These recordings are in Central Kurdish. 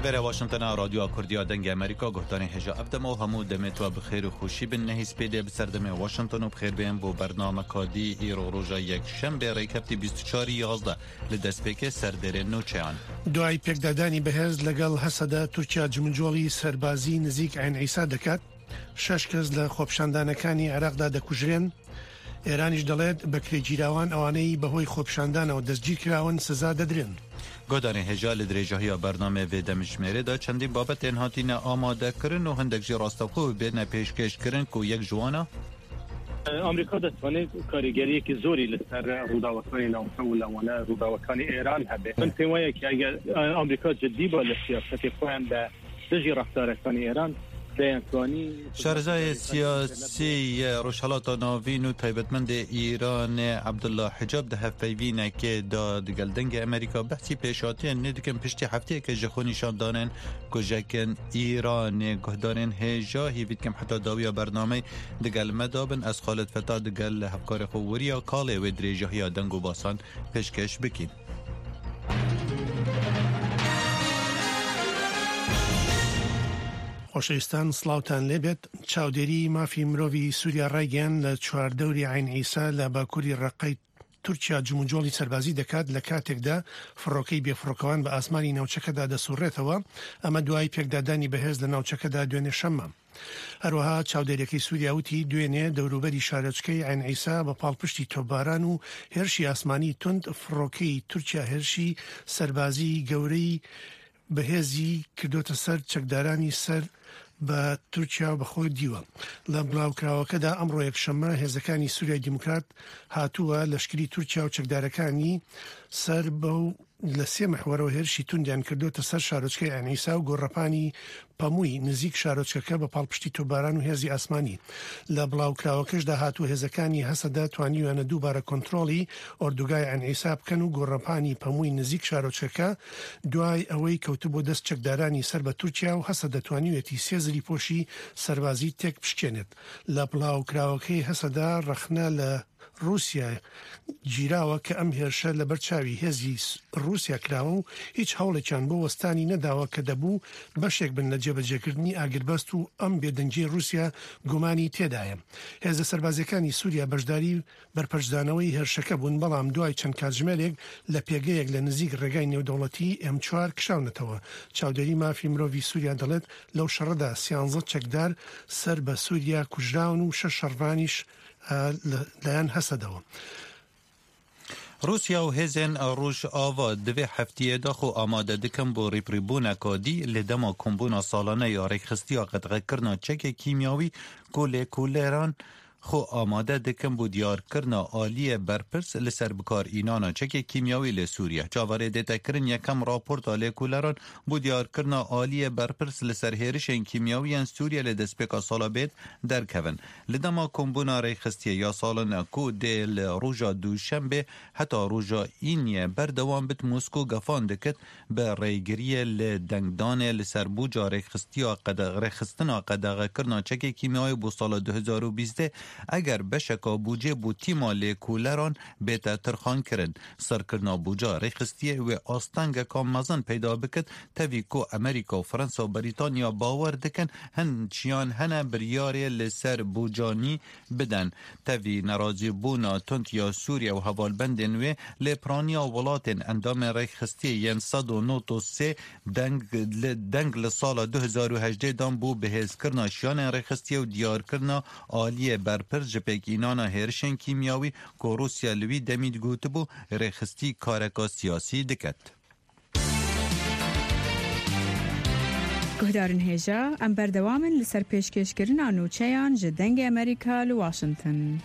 برای واشنگتن رادیو کردیا دنگ امریکا گهدانی هجا افدم و همو دمت و بخیر و خوشی بن نهیس پیده بسردم واشنگتن و بخیر بین بو برنامه کادی ایرو روژا یک شنبه ریکبتی 24/11 لدست پیک سردر نوچهان دوای پێکدادانی بەهێز لەگەڵ هەسەدا تورکیا جمجۆڵی سەربازی نزیک عین عیسا دەکات 6 کەس لە خۆپشاندانەکانی عێراقدا دەکوژرێن. ئێرانیش دەڵێت بەکرێگیراوان ئەوانەی بەهۆی خۆپشاندانەوە دەستگیر کراون سزا دەدرێن. گۆدانی هێژا لە درێژەهەیە بەرنامە وێ دەمژمێرەدا چەندین بابەتێن هاتینە ئامادەکردن و هەندێک جی ڕاستەوخۆ و بێنە پێشکەشکردن و یەک جوانە ئەمریکا دەتوانێت کاریگەریەکی زۆری لەسەر ڕووداوەکانی ناوچە و لەوانە ڕووداوەکانی ئێران هەبێت. من پێم وایە کە ئەگەر ئەمریکا جددی بە لە سیاسەتی خۆیان بە دژی ڕەفتارەکانی ئێران شارزای سیاسی روشهلات ناوین و تایبەتمەند ایران عبدالله حجاب ده هفپەیوینە که دادگەل دەنگی ئەمریکا بەحسی پێشاتیان نێدکەن پشتی هەفتەیەکە ژە خۆ نیشاندانن کۆژەکن ایران گهدارن هێژا هیویدکەم حتا داویە بەرنامەی دگەل مەدابن ئەس خالد فەتا دگەل لە هەفکارێ خۆ وریە کاڵێ وێ درێژەهەیە دەنگ و باسان پێشکەش بکەین. خۆشەویستان سڵاوتان لێبێت. چاودێری مافی مرۆڤی سووریا ڕایگەیان لە چواردەوری عین عیسا لە باکووری ڕقەی تورکیا جموجۆڵی سەربازی دەکات لە کاتێکدا فڕۆکەی بێفڕۆکەوان بە ئاسمانی ناوچەکەدا دەسوڕێتەوە. ئەمە دوای پێکدادانی بەهێز لە ناوچەکەدا دوێنێ شەممە. هەروەها چاودێریەکەی سووریاوتی دوێنێ دەوروبەری شارۆچکەی عین عیسا بە پاڵپشتی تۆپباران و هێرشی ئاسمانی تند فڕۆکەی تورکیا هێرشی سەربازی گەورەی بەهێزی کردوتە سەر چەکدارانی سەر بە تورکیا بەخۆی دیوە. لە بڵاوکراوەکەدا ئەمڕۆ یەکشەممە هێزەکانی سووریای دیموکرات هاتووە لەشکری تورکیا و چەکدارەکانی سەر بەو لە سێ مەحوەرەوە هێرشی توندیان کردوتە سەر شارۆچکەی عین عیسا و گۆڕەپانی پەمووی نزیک شارۆچکەکە بە پاڵپشتی تۆپباران و هێزی ئاسمانی. لە بڵاوکراوەکەشدا هاتوو هێزەکانی هەسەدا توانیوانە دووبارە کۆنتترۆڵی ئۆردوگای عین عیسا بکەن و گۆڕەپانی پەمووی نزیک شارۆچکەکە دوای ئەوەی کەوتبوو دەست چەکدارانی سەر بە تورکیا و هەسە دەتوانیوێتی سێزری پۆشی سەربازی تێک پشکێنێت. لە بڵاوکراوەکەی هەسەدا ڕەخنە لە رووسیا گیراوە کە ئەم هێرشە لە بەرچاوی هێزی رووسیا کراوە و هیچ هەوڵێکیان بۆ وەستانی نەداوە کە دەبوو بەشێک بن لە جێبەجێکردنی ئاگربەست و ئەم بێدەنگی رووسیا گومانی تێدایە. هێزە سەربازەکانی سووریا بەشداری بەرپەرشدانەوەی هێرشەکە بوون، بەڵام دوای چەند کاتژمێرێک لە پێگەیەک لە نزیک ڕێگای نێودەوڵەتی M4 کشاونەتەوە. چاودێری مافی مرۆڤی سووریا دەڵێت لەو شەڕەدا 13 چەکدار سەر بە سووریا کوژراون و 6 شەڕوانیش لایەن هەسەدەوە. روسیا و هێزن ڕۆژ ئاوا دوێ هەفتەیەدا خۆ ئامادە دکەن بۆ ڕێپڕیبوونە کۆدی لە دەما کۆمبوونە ساڵانە یا ڕێکخستیە قەدغەکردنا چەکێ کیمیاوی کولێران خو آماده دکن بو دیارکرنا آلی برپرس لسر بکار اینانا چک کیمیاوی لسوریه. جاواره دیتا کرن یکم راپورت آلی کولران بو دیارکرنا آلی برپرس لسر هیرشن کیمیاوی ان سوریه لدسپیکا سالا بید در کون. لدما کمبونا ریخستیه یا سالانه کو دیل روژا دوشنبه حتی روژا اینیه بردوان بت موسکو گفان دکت به ریگریه لدنگدان لسر بوجا ریخستنا قدغ کرنا چک کیمیاوی بو سال 2012 اگر بشکا بوجه بو تیما لیکولران بیتا ترخان کرن. سرکرنا بوجا ریخستیه و آستنگ کام مزن پیدا بکد تاوی کو امریکا و فرانسا و بریتانیا باور دکن هن چیان هنه بریاری لسر بوجانی بدن. تاوی نرازی بونا تنت یا سوریا و حوالبندن و لپرانیا ولاتن اندام ریخستیه ین 193 دنگ لسال 2018 دان بو بهز کرنا شیان ریخستیه و دیار کرنا آلیه برپر جپک اینانا هرشن کیمیاوی که روسیا لوی دمید گوته بو ریخستی کارکا سیاسی دکت. گهدارن هیجا ام بردوامن لسر پیشکشکرین آنوچهان جدنگ امریکا لواشنطن.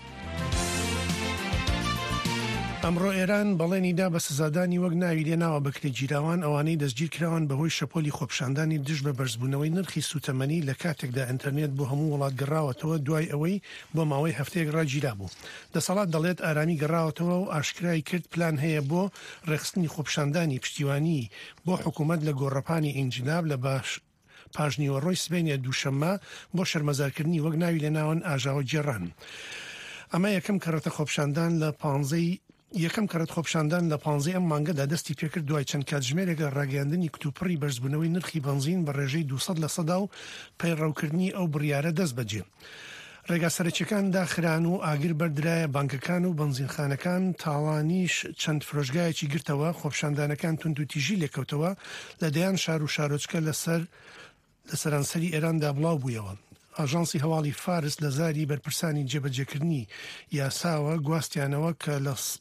ئەمڕۆ ئێران بەڵێنیدا بە سزادانی وەک ناوی لێناوە بەکرێگیراوان ئەوانەی دەستگیر کراون بەهۆی شەپۆلی خۆپشاندانی دژ بە بەرزبوونەوەی نرخی سوتەمەنی لە کاتێکدا ئینتەرنێت بۆ هەموو وڵات گەڕاوەتەوە دوای ئەوەی بۆ ماوەی هەفتەیەک ڕاگیرا بوو. دەسەڵات دەڵێت ئارامی گەڕاوەتەوە و ئاشکرای کرد پلان هەیە بۆ ڕێخستنی خۆپشاندانی پشتیوانی بۆ حکوومەت لە گۆڕەپانی ئینجیناب لە پاژنیوەڕۆی سبەینێ دووشەممە بۆ شەرمەزارکردنی وەک ناوی لێناون ئاژاوە جێڕان. ئەمە یەکەم کەڕەتە خۆپشاندان لە 15 یەکەم کەرت خۆپشاندان لە 15 ئەم مانگەدا دەستی پێکرد دوای چەند کاتژمێرێکە ڕاگەاندنی کتوپڕی بەرزبوونەوەی نرخی بنزین بە ڕێژەی 200% و پەیڕەوکردنی ئەو بڕیارە دەست بەجێ. ڕێگا سەرچیەکان داخران و ئاگر بەردرایە بانکەکان و بنزینخانەکان تاوانیش چەند فرۆشگایەکی گرتەوە. خۆپشاندانەکان تونند و تیژی لێکەوتەوە لەدەیان شار و شارۆچکە لە سەرانسەری ئێراندا بڵاو بوویەوە. ئاژانسی هەواڵی فارس لە زاری بەرپرسانی جێبەجێکردنی یاساوە گواستیانەوە کە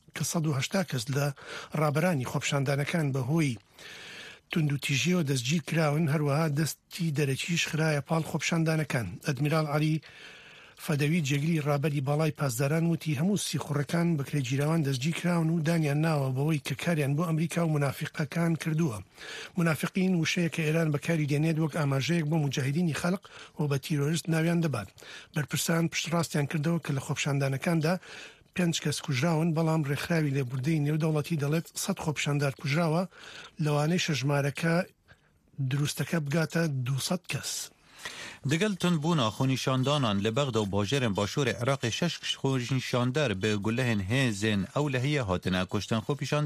180 کەس لە ڕابەرانی خۆپشاندانەکان بەهۆی تونند و تیژیەوە دەستگیر کراون. هەروەها دەستی دەرەکیش خراە پاڵ خۆپشاندانەکان. ئەدمیرال عەلی فەدەوی جێگری ڕابەری باڵای پاسداران وتی هەموو سیخوڕەکان بەکرێگیراوان دەستگیر کراون و دانیان ناوە بەوەی کە کاریان بۆ ئەمریکا و منافقەکان کردووە. منافقین وشەیە کە ئێران بەکاری دێنێت وەک ئاماژەیەک بۆ مجاهدینی خەڵق و بە تیرۆریست ناویان دەبات. بەرپرسان پشتڕاستیان کردەوە کە لە خۆپشاندانەکاندا 5 کەس کوژراون، بەڵام ڕێکخراوی لێبوردەی نێودەوڵەتی دەڵێت 100 خۆپشاندار کوژراوە، لەوانەی شەژمارەکە دروستەکە بگاتە 200 کەس. دگل تندبونا خونیشاندانان لبغدا و باجرن باشور عراق 6 خونیشاندار به گلهن هزن اولهیه هاتنه کشتن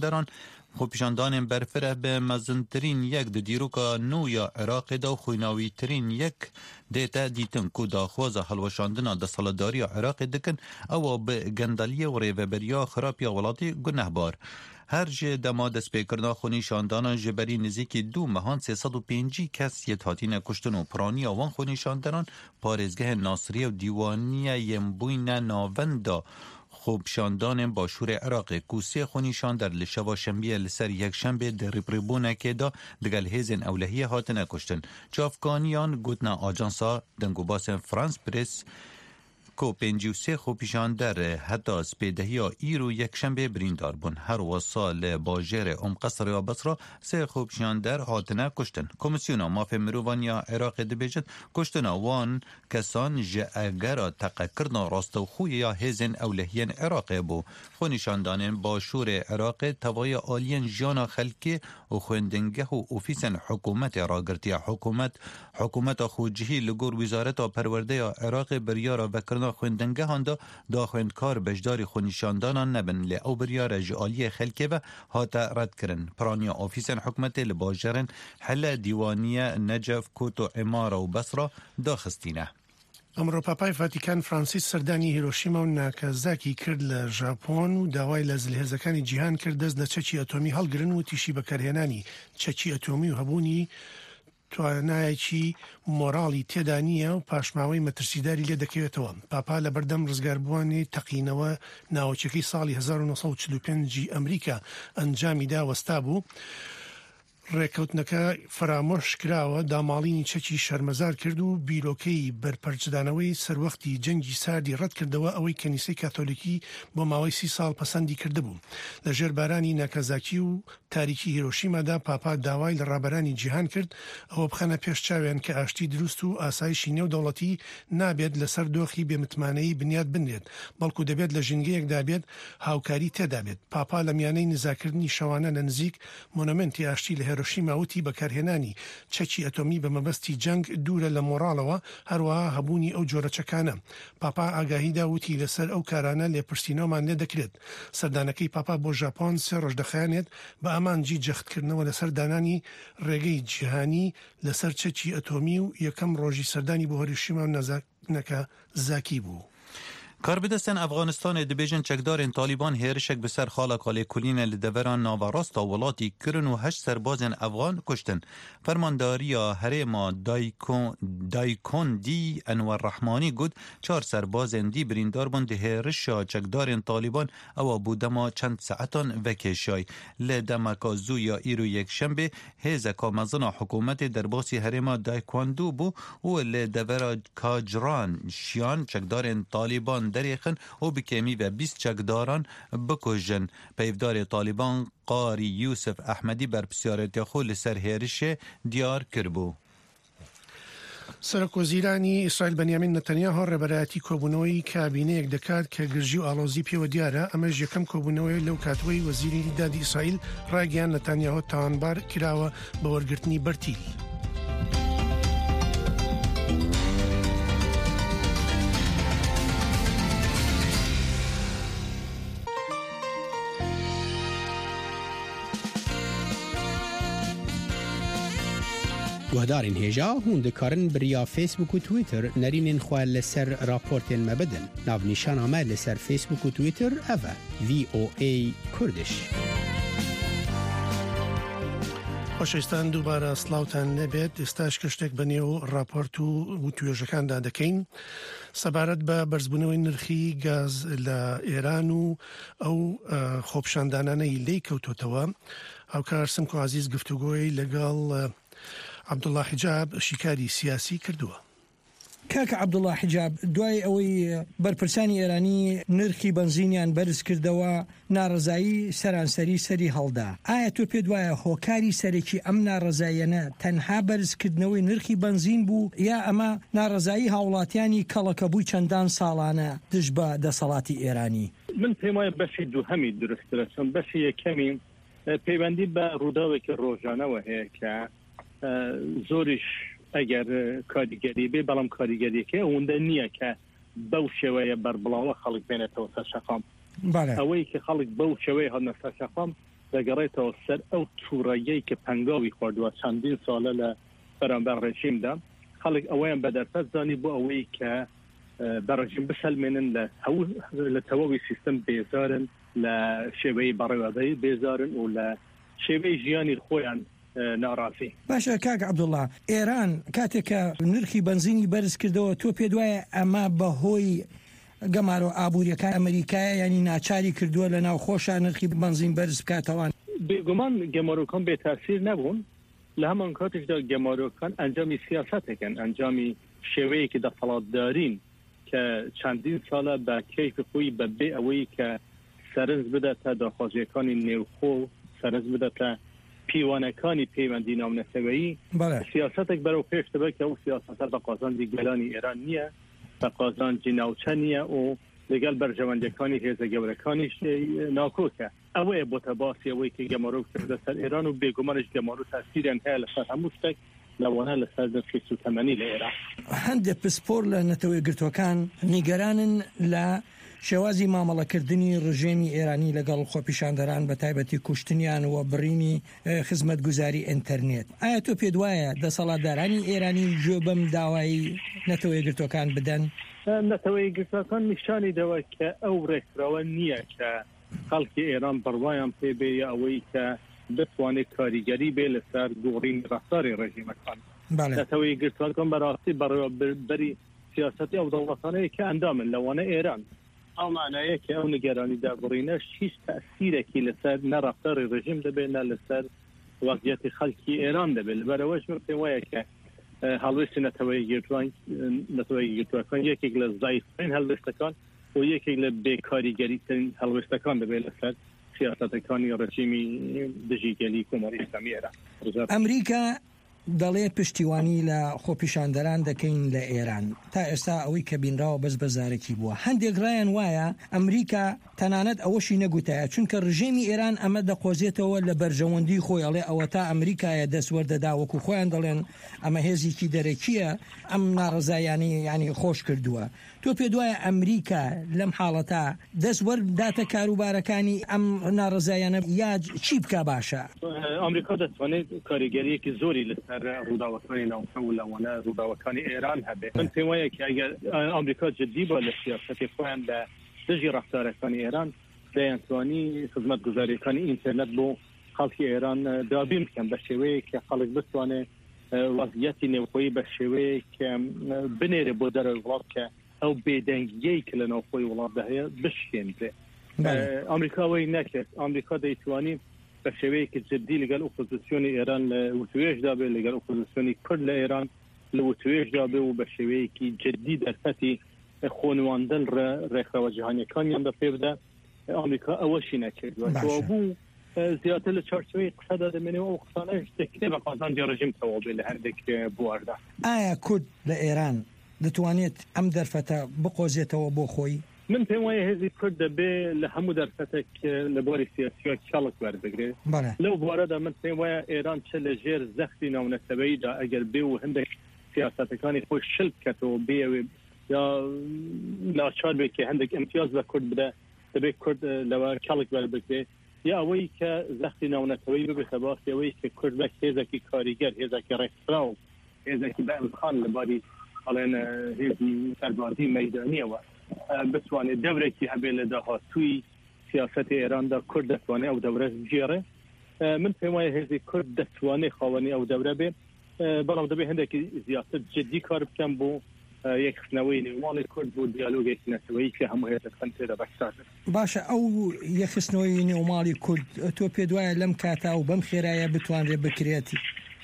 خوپیشاندان برفره به مزنترین یک دیروکا نو یا عراق دا خویناوی ترین یک دیتا دیتن که داخواز حلوشاندنا دا سالداری عراق دکن او به گندلیه و ریوبریا خراب یا ولاتی گنه بار. هر جه دما دست پیکرنا خونیشاندانا جبری نزیکی 2 مهان 305 کس یه تاتین کشتن و پرانی آوان خونیشاندانان پارزگه ناصری و دیوانی یمبوین ناوندا خوبشاندان باشور عراق کوسی خونیشان در لشوا شنبه لسر یک شنبه در ریپریبونه که دا دگل هیزن اولهیه هاتنه کشتن. چافکانیان گوتنا آجانسا دنگوباس فرانس پریس کو 53 خوپیشان در حتی سپیدهی ایرو یک شنبه بریندار بون. هر وصال باجر قصر یا بصره 3 خوپیشان در هاتنه کشتن. کمیسیون مافی مروانیا عراق دبیجد کشتن وان کسان اگر تقکرنا راستو خوی یا هزن اولهین عراق بو. خونیشاندان باشور عراق توای آلین جانا خلکی و خوندنگه و اوفیسن حکومت راگرتی حکومت خوجهی لگور وزارت پرورده عراق بریارا وکرنا خوندنگه هاندا دا خوندکار بجداری خونیشاندانان نبن لی او بریار جعالی خلکه و هاتا رد کرن. پرانیا اوفیسن حکومت لباجرن حل دیوانیه نجف کوتو امارا و بصره داخستینه. ئەمڕۆ پاپای ڤاتیکان فرانسیس سەردانی هیرۆشیما و ناکازاکی کرد لە ژاپۆن و داوای لە زلهێزەکانی جیهان کرد دەست لە چەکی ئەتۆمی هەڵگرن و تیشی بەکارهێنانی چەکی ئەتۆمی و هەبوونی توانایەکی مۆراڵی تێدا نییە و پاشماوەی مەترسیداری لێ دەکەوێتەوە. پاپا لە بەردەم ڕزگاربووانی تەقینەوە ناوچەکەی ساڵی 1945 ئەمریکا ئەنجامیدا وەستا بوو. ڕێکەوتنەکە فرامۆش کراوە، داماڵینی چەکی شەرمەزار کرد و بیرۆکەی بەرپەرچدانەوەی سەروەختی جەنگی ساردی ڕەت کردەوە ئەوەی کەنیسەی کاتۆلیکی بۆ ماوەی 30 ساڵ پەسەندی کردبوو. لە ژێربارانی ناکازاکی و تاریکی هیرۆشیمادا پاپا داوای لە ڕابەرانی جیهان کرد ئەوە بخەنە پێش چاویان کە ئاشتی دروست و ئاسایشی نێودەوڵەتی نابێت لەسەر دۆخی بێمتمانەیی بنیاد بنێت، بەڵکو دەبێت لە ژینگەیەکدا بێت هاوکاری تێدا بێت. پاپا لە میانەی نزاکردنی شەوانە لە نزیک مۆنەمنتی ئاشتی لە هیرۆشیما وتی بەکارهێنانی چەکی ئەتۆمی بە مەبەستی جەنگ دوورە لە مۆراڵەوە، هەروەها هەبوونی ئەو جۆرە چەکانە. پاپا ئاگاهیدا وتی لەسەر ئەو کارانە لێپرسینەوەمان لێ دەکرێت. سەردانەکەی پاپا بۆ ژاپۆن 3 ڕۆژ دەخایەنێت بە ئامانجی جەختکردنەوە لەسەر دانانی ڕێگەی جیهانی لەسەر چەکی ئەتۆمی و یەکەم ڕۆژی سەردانی بۆ هیرۆشیما و ناکازاکی بوو. کاربدستن افغانستان دبیجن چکدار طالبان هیرشک بسر خاله کاله کلین لدوران ناوراستا ولاتی کرن و 8 سربازن افغان کشتن. فرمانداری هرما دایکون دی انور رحمانی گود 4 سربازن دی بریندار بند هیرشا چکدار طالبان او بودما چند ساعتان وکشای لدمکا زو یا ایرو یک شنبه هزکا مزنا حکومت درباسی هرما دایکواندو بو و لدورا کاجران شیان چکدار طالبان دریخن و بکمی و 20 چکداران بکجن. پیفدار طالبان قاری یوسف احمدی بر پسیارت خول سرهرش دیار کربو. سەرۆکوەزیرانی ئیسرائیل بەنیامین نەتەنیاهۆ ڕێبەرایەتی کۆبوونەوەی کابینەیەک دەکات کە گرژی و ئاڵۆزی پێوە دیارە. ئەمەش یەکەم کۆبوونەوەی لەو کاتەوەی وەزیری دادی ئیسرائیل ڕاگەیان نەتەنیاهۆ تاوانبار کراوە بە وەرگرتنی بەرتیل. گهدارین هجا هوندکارن بریا فیسبوک و تویتر نرینین خواه لسر راپورتین مبدن ناو نشان آمد لسر فیسبوک و تویتر اوه VOA کردش. خۆشەویستان دووبارە سڵاوتان لەبێت. ئێستاش کەشتێک بەنێو راپۆرت و توێژەکاندا دەکەین سەبارەت بە بەرزبوونەوەی نرخی گاز لە ئێران و ئەو خۆپشاندانانەی لێی کەوتۆتەوە. هاوکار سمکو عزیز گفتوگۆی لەگەڵ عەبدوڵڵا حیجاب شیکاری سیاسی کردووە. کاکە عەبدوڵڵا حیجاب، دوای ئەوەی بەرپرسانی ئێرانی نرخی بنزینیان بەرز کردەوە، ناڕەزایی سەرانسەری سەری هەڵدا. ئایا تۆ پێت وایە هۆکاری سەرەکی ئەم ناڕەزایەنە تەنها بەرزکردنەوەی نرخی بنزین بوو، یا ئەمە ناڕەزایی هاوڵاتیانی کەڵەکە بووی چەندان ساڵانە دژ بە دەسەڵاتی ئێرانی؟ من پێم وایە بەشی دووهەمی درسترە، چۆن بەشی یەکەمی پەیوەندی بە ڕووداوێکی ڕۆژانەوە هەیە کە زۆریش ئەگەر کاریگەری بێ، بەڵام کاریگەریەکە ئەوەندە نییە کە بەو شێوەیە بەربڵاوە خەڵک بێنێتەوە سەر شەقام. ئەوەی کە خەڵک بەو شێوەیە هەڵنە سەر شەقام دەگەڕێتەوە سەر ئەو تووڕەیەی کە پەنگاوی خواردووە چەندین ساڵە لە بەرامبەر ڕێژیمدا. خەڵک ئەوەیان بەدەرفەت زانی بۆ ئەوەی کە بەڕێژیم بسەلمێنن لە تەواوی سیستەم بێزارن، لە شێوەی بەڕێوەدەی بێزارن و لە شێوەی ژیانی خۆیان ناڕازی. باشە کاک عەبدوڵڵا، ئێران کاتێکە نرخی بنزینی بەرز کردەوە، تۆ پێت وایە ئەمە بەهۆی گەمارۆ ئابوووریەکان ئەمریکایە، ینی ناچاری کردووە لە ناو خۆشە نرخی بنزین بەرز بکاتەوە؟ بێگومان گەمارۆکان بێتاسیر نەبوون. لە هەمان کاتێکدا گەمارۆکان ئەنجامی سیاسەتێکن، ئەنجامی شێوەیەکی دەسەڵاتدارین کە چەندین ساڵە بە کەیفی خۆی بەبێ ئەوەی کە سەرنج بداتە داخوازیەکانی نێوخۆ، سەرنج بداتە پیوانەکانی پەیوەندی ناونەتەوەیی، سیاسەتێک بەرەو پێش دەبێت کە ئەو سیاسەتە بە قازانجی گەلانی ئێران نییە، بە قازانجی ناوچە نییە و لەگەڵ بەرژەوەندەکانی هێزە گەورەکانیش ناکۆکە. ئەوەیە بۆتە باسی ئەوەی کە گەمارۆ کردە سەر ئێران و بێگومانش گەمارۆ تاسیریان هەیە لەسەر هەموو شتێک لەوانە لەسەر نرخی سوتەمەنی لە ئێران. هەندێک پسپۆر لە نەتەوەی گرتوەکان نیگەرانن لە شێوازی مامەڵەکردنی ڕژێمی ئێرانی لەگەڵ خۆپیشاندەران، بە تایبەتی کوشتنیان و بڕینی خزمەتگوزاری ئینتەرنێت. ئایا تۆ پێت وایە دەسەڵاتدارانی ئێرانی گوێ بەم داوایی نەتەوەی گرتوەکان بدەن؟ نەتەوەی گرتوەکان نیشانی دەوە کە ئەو ڕێکخراوە نییە کە خەڵکی ئێران بڕوایان پێبێ ئەوەی کە بتوانێت کاریگەری بێ لەسەر گۆڕینی ڕەفتاری ڕێژیمەکان. نەتەوەی گرتوەکان بەڕاستی بەڕێوەبەری سیاسەتی ئەو دەوڵەتانەیە کە ئەندامن لەوانە ئێران. ئەو معنایە کە ئەو نیگەرانی دابڕینەش هیچ تەسیرێکی لەسەر نەڕەفتاری ڕژیم دەبێت، نە لەسەر وەضعیەتی خەڵکی ئێران دەبێت. لەبەرەوەش من پێم وایە کە هەڵوێستی نەتەوەی گرتوەکان یەکێک لە زایفترین هەڵوێستەکان و یەکێک لە بێکاریگەریترین هەڵوێستەکان دەبێت لەسەر سیاسەتەکانی ڕژیمی دژیگەلی کۆمەڵی ئیسلامی ئێران. ئەمریکا دەڵێ پشتیوانی لە خۆپیشاندەران دەکەین لە ئێران. تا ئێستا ئەوەی کە بینراوە بەس بەزارێکی بووە. هەندێک ڕایان وایە ئەمریکا تەنانەت ئەوەشی نەگوتایە، چونکە ڕژێمی ئێران ئەمە دەقۆزێتەوە لە بەرژەوەندی خۆی، ئەڵێ ئەوە تا ئەمریکایە دەستوەردەدا، وەکو خۆیان دەڵێن ئەمە هێزێکی دەرەکیە، ئەم ناڕزایانی ینی خۆش کردووە. تۆ پێت وایە ئەمریکا لەم حاڵەتە دەستوەرداتە کاروبارەکانی ئەم ناڕزایانە، یا چی بکە باشە؟ ئەمریکا دەتوانێت کاریگەریەکی زۆری لەسەر ڕووداوەکانی ناوچە و لەوانە ڕووداوەکانی ئێران هەبێت. من پێم وایە کە ئەگەر ئەمریکا جددی بە لە سیاسەتی خۆیان لە دژی ڕەفتارەکانی ئێران دەیانتوانی خزمەتگوزاریەکانی ئینتەرنێت بۆ خەڵکی ئێران دابین بکەن بە شێوەیە کە خەڵک بتوانێت وەضعیەتی نێوخۆیی بە شێوەیە کە بنێرە بۆ دەرەوەی وڵات کە ئەو بێدەنگیەی کە لە ناوخۆی وڵاتدا هەیە بشکێنرێ. ئەمریکاوەی نەکرد. ئەمریکا دەیتوانی بە شێوەیەکی جددی لەگەڵ ئۆپۆزیسیۆنی ئێران لە وتوێژدا بێت، لەگەڵ ئۆپۆزیسیۆنی کورد لە ئێران لە وتوێژدا بێ و بە شێوەیەکی جددی دەرفەتی خۆنواندن ڕێکخراوە جیهانیەکانیان بە پێ بدە. ئەمریکا ئەوەشی نەکردووە. بوو زیاتر لە چارچوبەی قسەدا دەمێنێەوە و قسانەش دەکرێت بە قازانجی ڕژیم تەواو بێت لە هەردێک بواردا. ئایا کورد لە ئێران دەتوانێت ئەم دەرفەتە بقۆزێتەوە بۆ خۆی؟ من پێم وایە هێزی کورد دەبێت لە هەموو دەرفەتێک لە بواری سیاسیوە چاڵک وەردەگرێت. لەو بوارەدا من پێم وایە ئێران چ لە ژێر زەختی ناونەتەوەییدا ئەگەر بێ و هەندێک سیاسەتەکانی خۆی شل بکەتەوە بێوێ یا لاچار بێت کە هەندێک ئەمتیاز بە کورد بدە، دەبێت کورد لەوە چاڵک وەربگرێت یا اوی که زختی ناونتوی به تباس اوی که کرد بک هزکی کاریگر هزکی رکتراو هزکی به امکان لباری حالین هزی سربازی میدانی و بتوانه دوره که هبیل داها توی سیاست ایران دا کرد دتوانه او دوره جیره من پیمای هزی کرد دتوانه خوانی او دوره به بلام دبی هندکی زیاست جدی کار بکن بو یک خنوی نومال کرد بو دیالوگ یک نسوی که همه هزی خنطه دا بکتاده باشه او یک خنوی نومالی کرد تو پیدوای لم کاتا و بم خیرای بتوان ری بکریاتی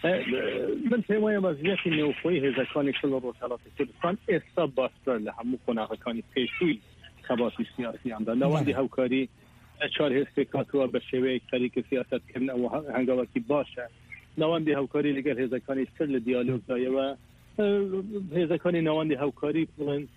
من پیمای وضعیتی نوخوی هزکانی کل روشالات کردستان استا باستر لهمو قناغکانی پیشوی خباتی سیاسی هم دا نواندی هاوکاری چار هستکاتوا به شوی طریق سیاست کردن و هنگاوکی باشه نواندی هاوکاری لگل هزکانی سر لدیالوگ دایه و هزکانی نواندی هاوکاری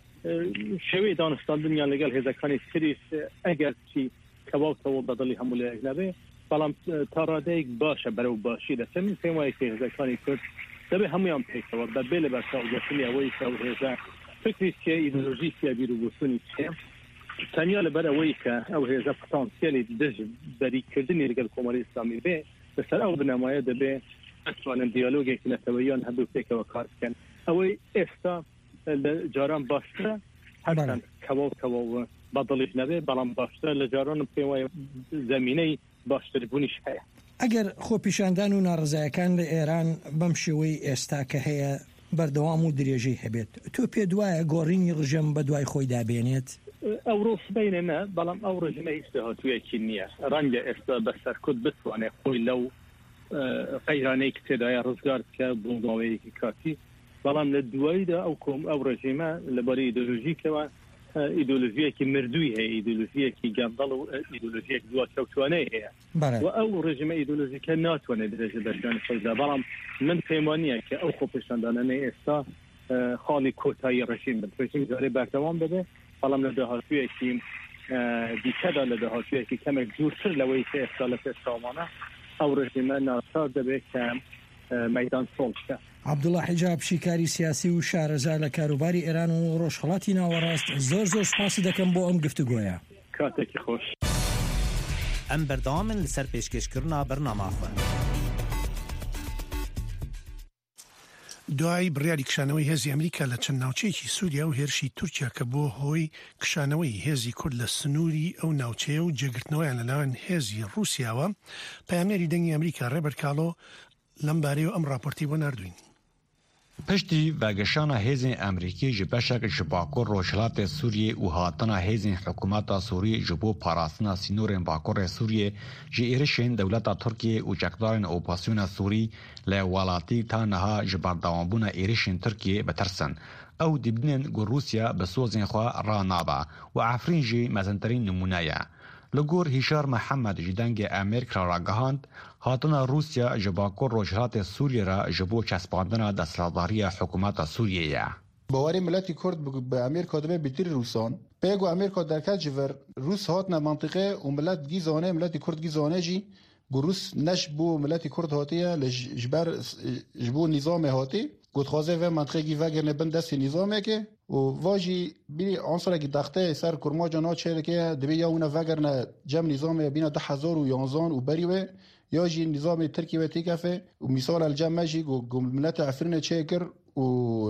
شوی دانستان دنیا لگل هزکانی سریس اگر چی کباب تو بدلی همولی اجنبی بلام تاراده باشه برای باشی دست من پیمایی که هزکانی کرد دبی همیان پیشوا و بله برسال جسمی اوی که هزا فکری که ایدولوژی که بیرو بسونی چه تنیا لبر اوی که او هزا پتانسیلی دژ بری کردنی لگل کماری اسلامی به بسر او بنمایه دبی اصلا دیالوگی که نتویان هدو فکر و کار کن اوی استا جاران باشه هرچند کباب بدلیش نبی بلام باشه لجاران پیمای زمینه باشتر بونیش هەیە ئەگەر خۆپیشاندان و ناڕزایەکان لە ئێران بەم شێوەی ئێستا کە هەیە بەردەوام و درێژەی هەبێت تۆ پێ دوایە گۆڕینی ڕژەم بە دوای خۆی دابێنێت ئەو ڕۆژبینە نه بەڵام ئەو ڕژمە هیچ داهاتوویەکی نییە ڕەنگە ئێستا بەسەر کورد بتوانێت خۆی لەو قەیرانەی کە تێدایە ڕزگار بکە بۆ ماوەیەکی کاتی بەڵام لە دواییدا ئەو ڕژیمە لەبەری ئیدۆلۆژیکەوە ایدئولوژیەکی مردووی هەیە ایدئولوژیەکی گەندەڵ و ایدئولوژیەک دووە کەوتوانەی هەیە و ئەو ڕژیمە ایدئولوژیکە ناتوانێت درێژە دەرگانی خۆیدا بەڵام من پێم وانییە کە ئەو خۆپیشاندانانەی ئێستا خاڵی کۆتایی ڕژیم بن ڕژیم جارێ بەردەوام ببێ بەڵام لە داهاتوویەکی دیکەدا لە داهاتوویەکی کەمێک دوورتر لەوەی کە ئێستا لە پێشتاوانە ئەو ڕژیمە ناچار دەبێت کە مەیدان سۆڵ بکە عەبدوڵڵا حیجاب شیکاری سیاسی و شارەزا لە کاروباری ئێران و ڕۆژهەڵاتی ناوەڕاست زۆر سپاسی دەکەم بۆ ئەم گفتوگۆیە کاتێکی خۆش ئەم بەردەوامن لەسەر پێشکەشکردنا بەرنامەخۆ دوای بڕیاری کشانەوەی هێزی ئەمریکا لە چەند ناوچەیەکی سووریا و هێرشی تورکیا کە بۆ هۆی کشانەوەی هێزی کورد لە سنووری ئەو ناوچەیە و جێگرتنەوەیان لەلایەن هێزی رووسیاوە پەیامێری دەنگی ئەمریکا ڕێبەرت کاڵۆ لەم بارەیەوە ئەم راپۆرتی بۆ ناردوین پشتی وگشان هیزن امریکی جبشک جباکور روشلات سوریه و هاتنا هیزن حکومت سوریه جبو پاراستنا سینورن باکور سوریه جیرشن دولت ترکیه و جکدارن اوپاسیون سوری لوالاتی تا نها جبردوانبون ایرشن ترکیه بترسن او دبنن گو روسیا بسوزن خواه را نابا و عفرین جی مزنترین نمونایه لگور هشار محمد جدنگ امریکا را گهاند هاتنا روسیا جباکور روشلات سوریه را جبو چسباندن دستلاداری حکومت سوریه باوری ملتی کرد به امریکا دبه بیتری روسان پیگو امریکا درکت جور روس هاتنا منطقه و ملت گیزانه ملتی کرد گیزانه جی گو روس نش بو ملتی کرد هاتیه لجبر جبو نظام هاتی گوت خوازه و منطقه گی وگرنه بند دست نظامه که و واجی بینی عنصر کی دخته سر کرما جنا چه که دبی یا اون وگرنه جمع نظام بین 2011 و بریوه یا جی نظام ترکی و تیکفه و مثال الجمع جی گو ملت عفرین چیکر و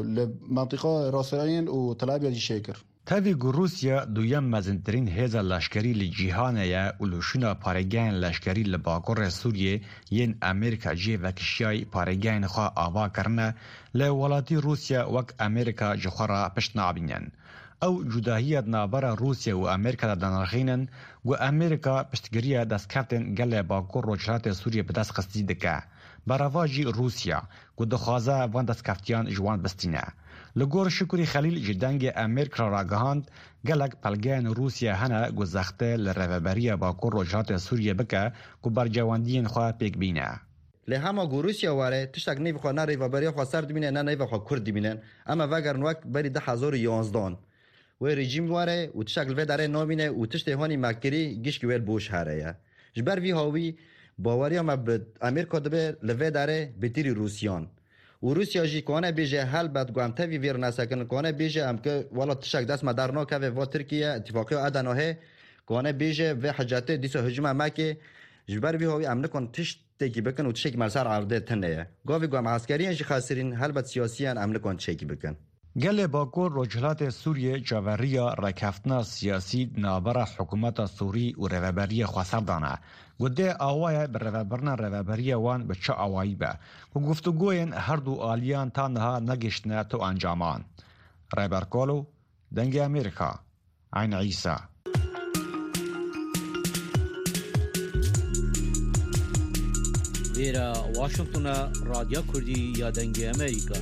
لمنطقه راسرین و طلابی شیکر تاوی گو روسیا دویم مزنترین هیزا لشکری لجیهانه یا اولوشونا پارگین لشکری لباکور سوریه ین امریکا جی وکشیای پارگین خواه آوا کرنه لولاتی روسیا وک امریکا جخورا پشت نابینن او جداهیت نابرا روسیا و امریکا دانرخینن و امریکا پشتگریه دستکفتن گل باکور روچرات سوریه بدست خستی دکه براواجی روسیا و دخوازه وان دستکفتیان جوان بستینه لگور شکری خلیل جدنگ امریکا را گهاند گلک پلگین روسیا هنه گزخته لرهبری باکور روچرات سوریه بکه که برجواندین خواه پیک بینه لهما روسیا واره تشتاق نیو خو نه ریوبری خو سر دمینه نه نیو خو کورد دمینن اما وگرن وقت بری 2011 و رژیم واره و تشتاق و داره نامینه و تشته هانی مکری گیش گویل بوش هره جبر وی هاوی باوری ما به امریکا دبه لوی داره بتیری روسیان و روسیا جی کنه بیجه حل بعد گوامته وی ویر نسکن کنه بیجه ام که والا تشتاق دست مدارنا که و ترکیه اتفاقی ادناه کنه بیجه و حاجت دیسو هجوم مکه جبر بي هو امن كون تشتكي بكن وتشكي مرسار عرضه تنيه قوي قام عسكريا شي خاسرين هلبت سياسيا امن كون تشكي بكن گل باکور رجلات سوریه جاوریا رکفتنا سیاسی نابرا حکومت سوری و روابری خسر دانه گده آوای بر روابری وان به چه آوایی به و گفتگوین هر دو آلیان تانها نگشتنه تو انجامان رایبرکولو دنگ امریکا عین عیسی ویرا واشنطن رادیو کردی یا دنگ امریکا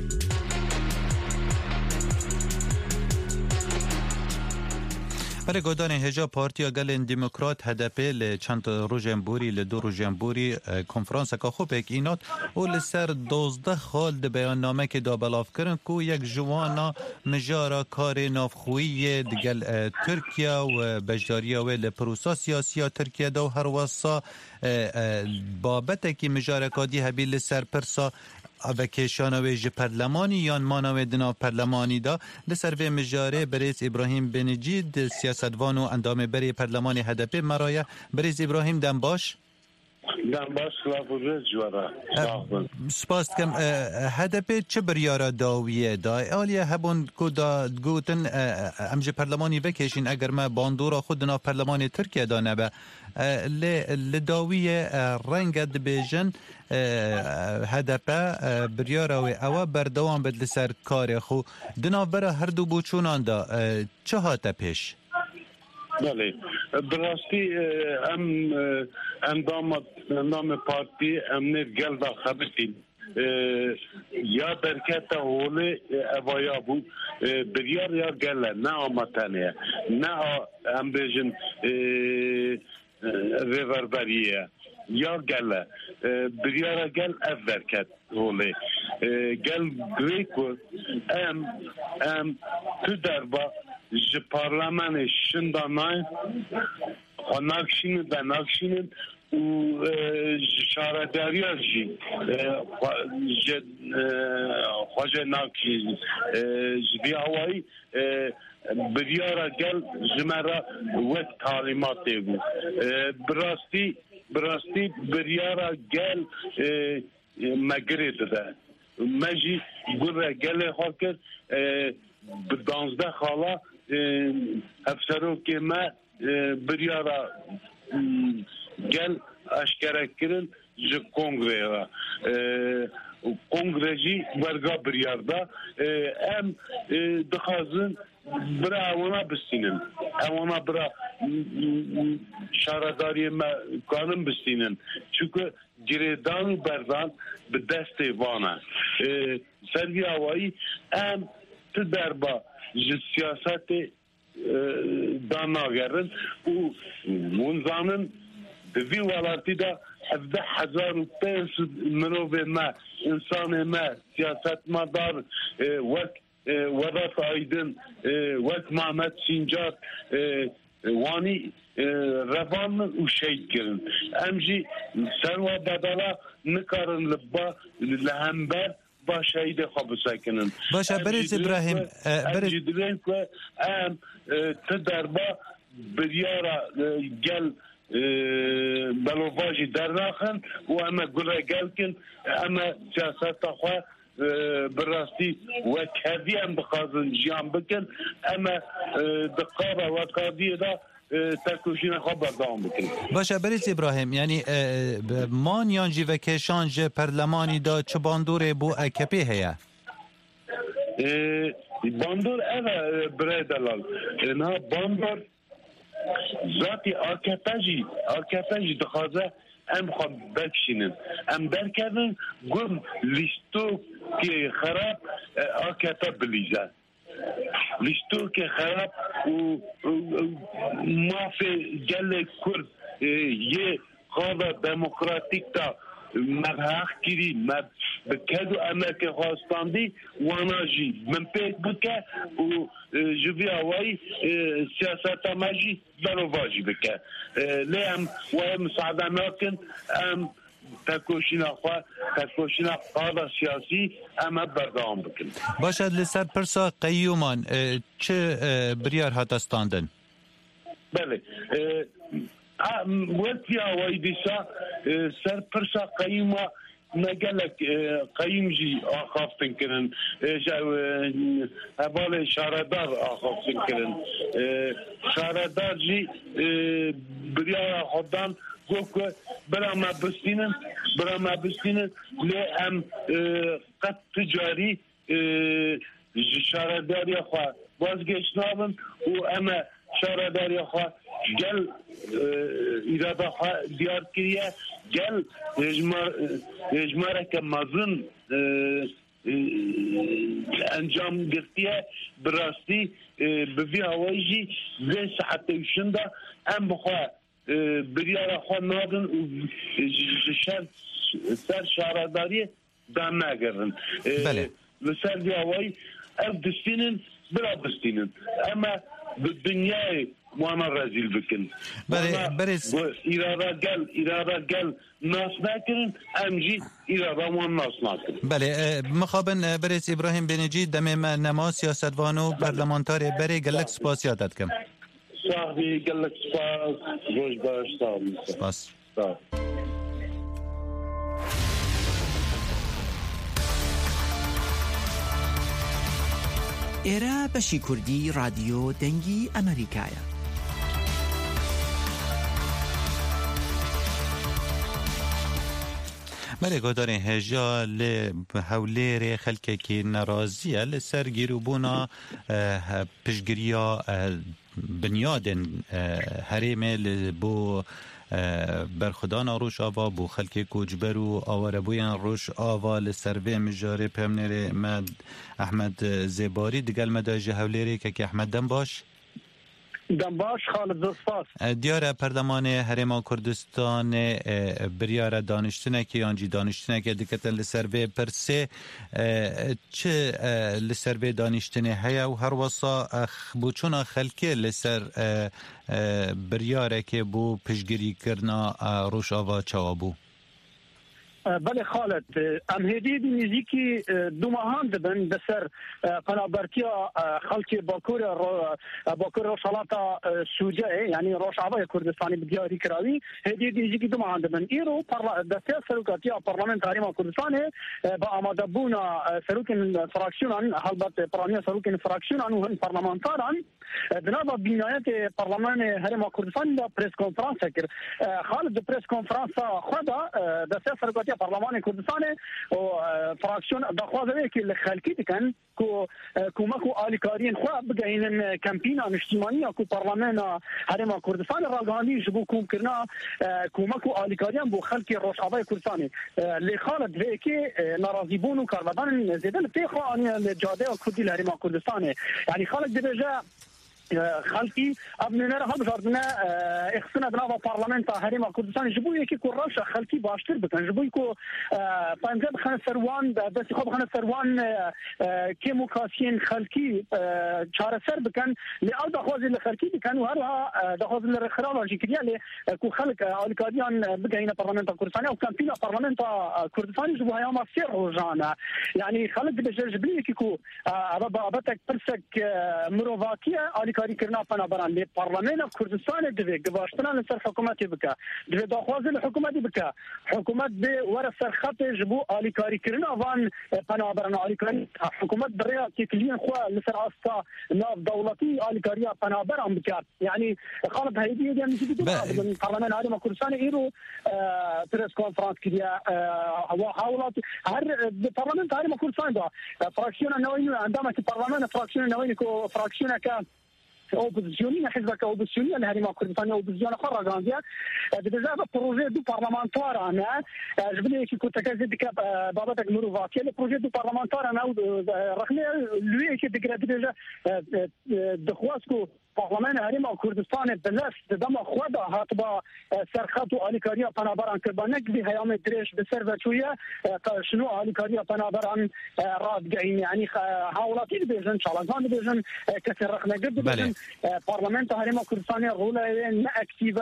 برای گودان هجا پارتیا گلن دموکرات هدپه لچند روژنبوری لدو روژنبوری کنفرانس که خوب ایک اینات و لسر 12 خال ده بیان نامه که دا بلاف کرن که یک جوانا مجارا کار نافخویی دگل ترکیا و بجداریا و لپروسا سیاسیا ترکیا دا و هر واسا بابته که مجارا کادی هبی لسر پرسا اوکیشانوی جه پرلمانی یان مانوی دنا پرلمانی دا لسر و مجاره بریز ابراهیم بنجید سیاستوان و اندام بری پرلمانی هدپه مرایه بریز ابراهیم دنباش لافوزه جوارا سپاس کم هدپه چه بریارا داویه دا آلیه هبون که دا گوتن امجه پرلمانی وکیشین اگر ما باندورا خود دنا پرلمانی ترکیه دا نبه لداویه رنگد بیجن هدپه بریاراوی او بردوان بد لسر کار خو دنابرا هر دو بوچونان دا چه هاته پیش؟ بله براستی اندام پارتی امنیت گل دا خبرتیم یا برکت هوله اوایا بود بریار یا گله نه آمتنه نه هم بیجن ریوربریه یا گله بریار گل اف برکت هوله گل گریکو ام تو دربا ج پارلمان شندانای ناکشینن و شارداریا جی خواجه ناکشین جبی هوایی بریارا گل جمرا وقت تعلیمات دیگو براستی بریارا گل مگری داده مجی گره گل خاکر بدانزده خالا افسرو که ما بریارا گل اشکره کرن جه کنگره را کنگره جی ورگا بریاردا ام دخازن برا اونا بستینن اونا برا شارداری ما کانم بستینن چونکه گریدان و بردان به دست وانه سروی آوایی ام تو دربا جه سیاست داناگرن و منزانن دوی والاتی دا 17,500 منوب ما انسان ما سیاست ما دار وقت وضعت آیدن وقت محمد سینجار وانی روان و شهید کرن امجی سروا بدالا نکارن لبا لهمبر با شهید خواب سکنن باشه بریز ابراهیم امجی دلین که ام تدربا بریارا گل بلوواجی در ناخن و اما گره گل کن اما سیاست خواه براستی و کردی هم بخوازن جیان بکن اما دقابه و قادیه دا تکوشین خواه بردام بکن باشه بریز ابراهیم یعنی مانیان جی و کشان جی پرلمانی دا چه باندوره بو اکپی هیا؟ باندور اوه برای دلال نه باندور ذاتی آکتاجی دخوازه ام خواب بکشینن ام برکردن گم لیستو که خراب آکتا بلیزه لیستو که خراب و مافی گل کرد یه قادا دموکراتیک تا مبحق کری بکدو امریکا خواستاندی وانا جی من پیک بکه و جوی آوائی سیاست ماجی درو واجی بکه لیم وای مساعده ناکن ام تکوشینا قادا سیاسی اما بردام بکن باشد لسر پرسا قیومان چه بریار هاتستاندن؟ بله وقتی هوایی دیسا سر پرسا قیمه نگلک قیم جی آخافتن کرن حوال شاردار آخافتن کرن شاردار جی بریا خودان گفت برا ما بستینن لی ام قد تجاری شارداری خواه بازگشتنابن و اما شارداری خواه گل ایرادا خواه دیار کریه گل هجماره که مزن انجام گرتیه براستی بوی هوایی جی زی ساعت شنده ام بخواه بریار خواه نادن و سر شارداری دام نگرن لسر دی هوایی اف دستینن برا بستینن اما بالدنيا وانا رازيل بكن بريس إرادة قال ناس ناكرن أمجي إرادة وان ناس ناكرن بله مخابن بريس إبراهيم بنجي دم نما سياستوانو برلمانتاري بري قلك سپاس يادت كم صاحبي قلك سپاس روش باش سپاس ئێرە بەشی کوردی رادیۆ دەنگی ئەمریکایە. بەرێگۆدارین هێژا لێ هەولێرێ خەلکێکی نەڕازیە لەسەر گیرروبوونا پشتگیریە بنیادن هەرێمێ بۆ برخدان روش آوا بو خلک کوچبر و آواربویان روش آوا لسروی مجاری پمنر مد احمد زیباری دگل مداج هولیری که احمد دم باش خالد زسپاس دیار پردمان هرما کردستان بریار دانشتنه که آنجی دانشتنه که دکتن لسروی پرسه چه لسروی دانشتنه هیا و هر وصا بوچونا خلکه لسر بریاره که بو پشگیری کرنا روش آوا چوابو بله خالد ام هدی نزیکی دو ماهان دبن بسر قنابرتیا خلک باکور روشالاتا سوجه یعنی روش آوای کردستانی بدیاری کراوی هدی نزیکی دو ماهان دبن ایرو دسته سروکاتیا پارلمنت هریما کردستانی با آماده بونا سروکن فراکسیونان حالبت پرانیا سروکن فراکسیونان و هم پارلمانتاران بنابرای بینایت پارلمان هریما کردستان دا پریس کنفرانس کرد خالد پریس کنفرانس خدا دسته سروکاتیا پارلمان کردستان و فراکسیون دخوازه که لخلکی دکن که کومکو آلیکارین خواه بگهینن کمپین اجتماعی که پارلمان هریما کردستان راگانی جبو کوم کرنا کومکو آلیکارین بو خلکی روشاوای کردستان لخالد وی که ناراضی بون و کاربدان زیدن تیخوا آنی جاده و کردی لهریما کردستان یعنی خالد دیجا خلقي ابننا هم جاردنا اخسنا بنابا بارلمانتا هريما كردستان جبو يكي كراش خلقي باشتر بكن جبو يكو بانجاب خان سروان بس خب خان سروان كيموكاسين خلقي چاره سر بكن لأو دخواز الخلقي بكن وهرها دخواز الخرال وجيكريا لكو خلق الكاديان بقينا بارلمانتا كردستان او كامبينا بارلمانتا كردستان جبو هياما سير روجانا يعني خلق بجبو يكي كو ابتك برسك مروفاتيا کاری کرنا پنابران لی پارلمان کردستان دوی گواشتن لسر حکومتی بکا دوی داخواز حکومتی بکا حکومت به ور سر خط جبو آلی کاری کرنا وان پنابران آلی کاری حکومت برای تکلین خو لسر استا ناف دولتی آلی کاری پنابران بکا یعنی خالد هیدی یعنی چیزی دو پارلمان هریم کردستان ایرو پرس کنفرانس کردیا و حاولات هر پارلمان هریم کردستان دا فراکسیون نوینی عندما که پارلمان فراکسیون نوینی کو فراکسیون که اوبوزيونيه حزبك اوبوزيونيه الهريمه كردستان اوبوزيون اخرى غانديا ديجا بروجي دو بارلمانتار انا جبني كي كنت كازيدك باباتك مروفاتي لي بروجي دو بارلمانتار انا رخني لوي كي ديجا دخواسكو پارلمان هريما كردستان بلش دما خدا هاتبا سرخط و آلیکاریا پنابران کربانک دی هیام درش به سروچویه شنو آلیکاریا پنابران رادگاین یعنی حاولتی بیژن چالنگان بیژن کسر رخنگرد بیژن پارلمان هريما كردستان رول نه اکتیو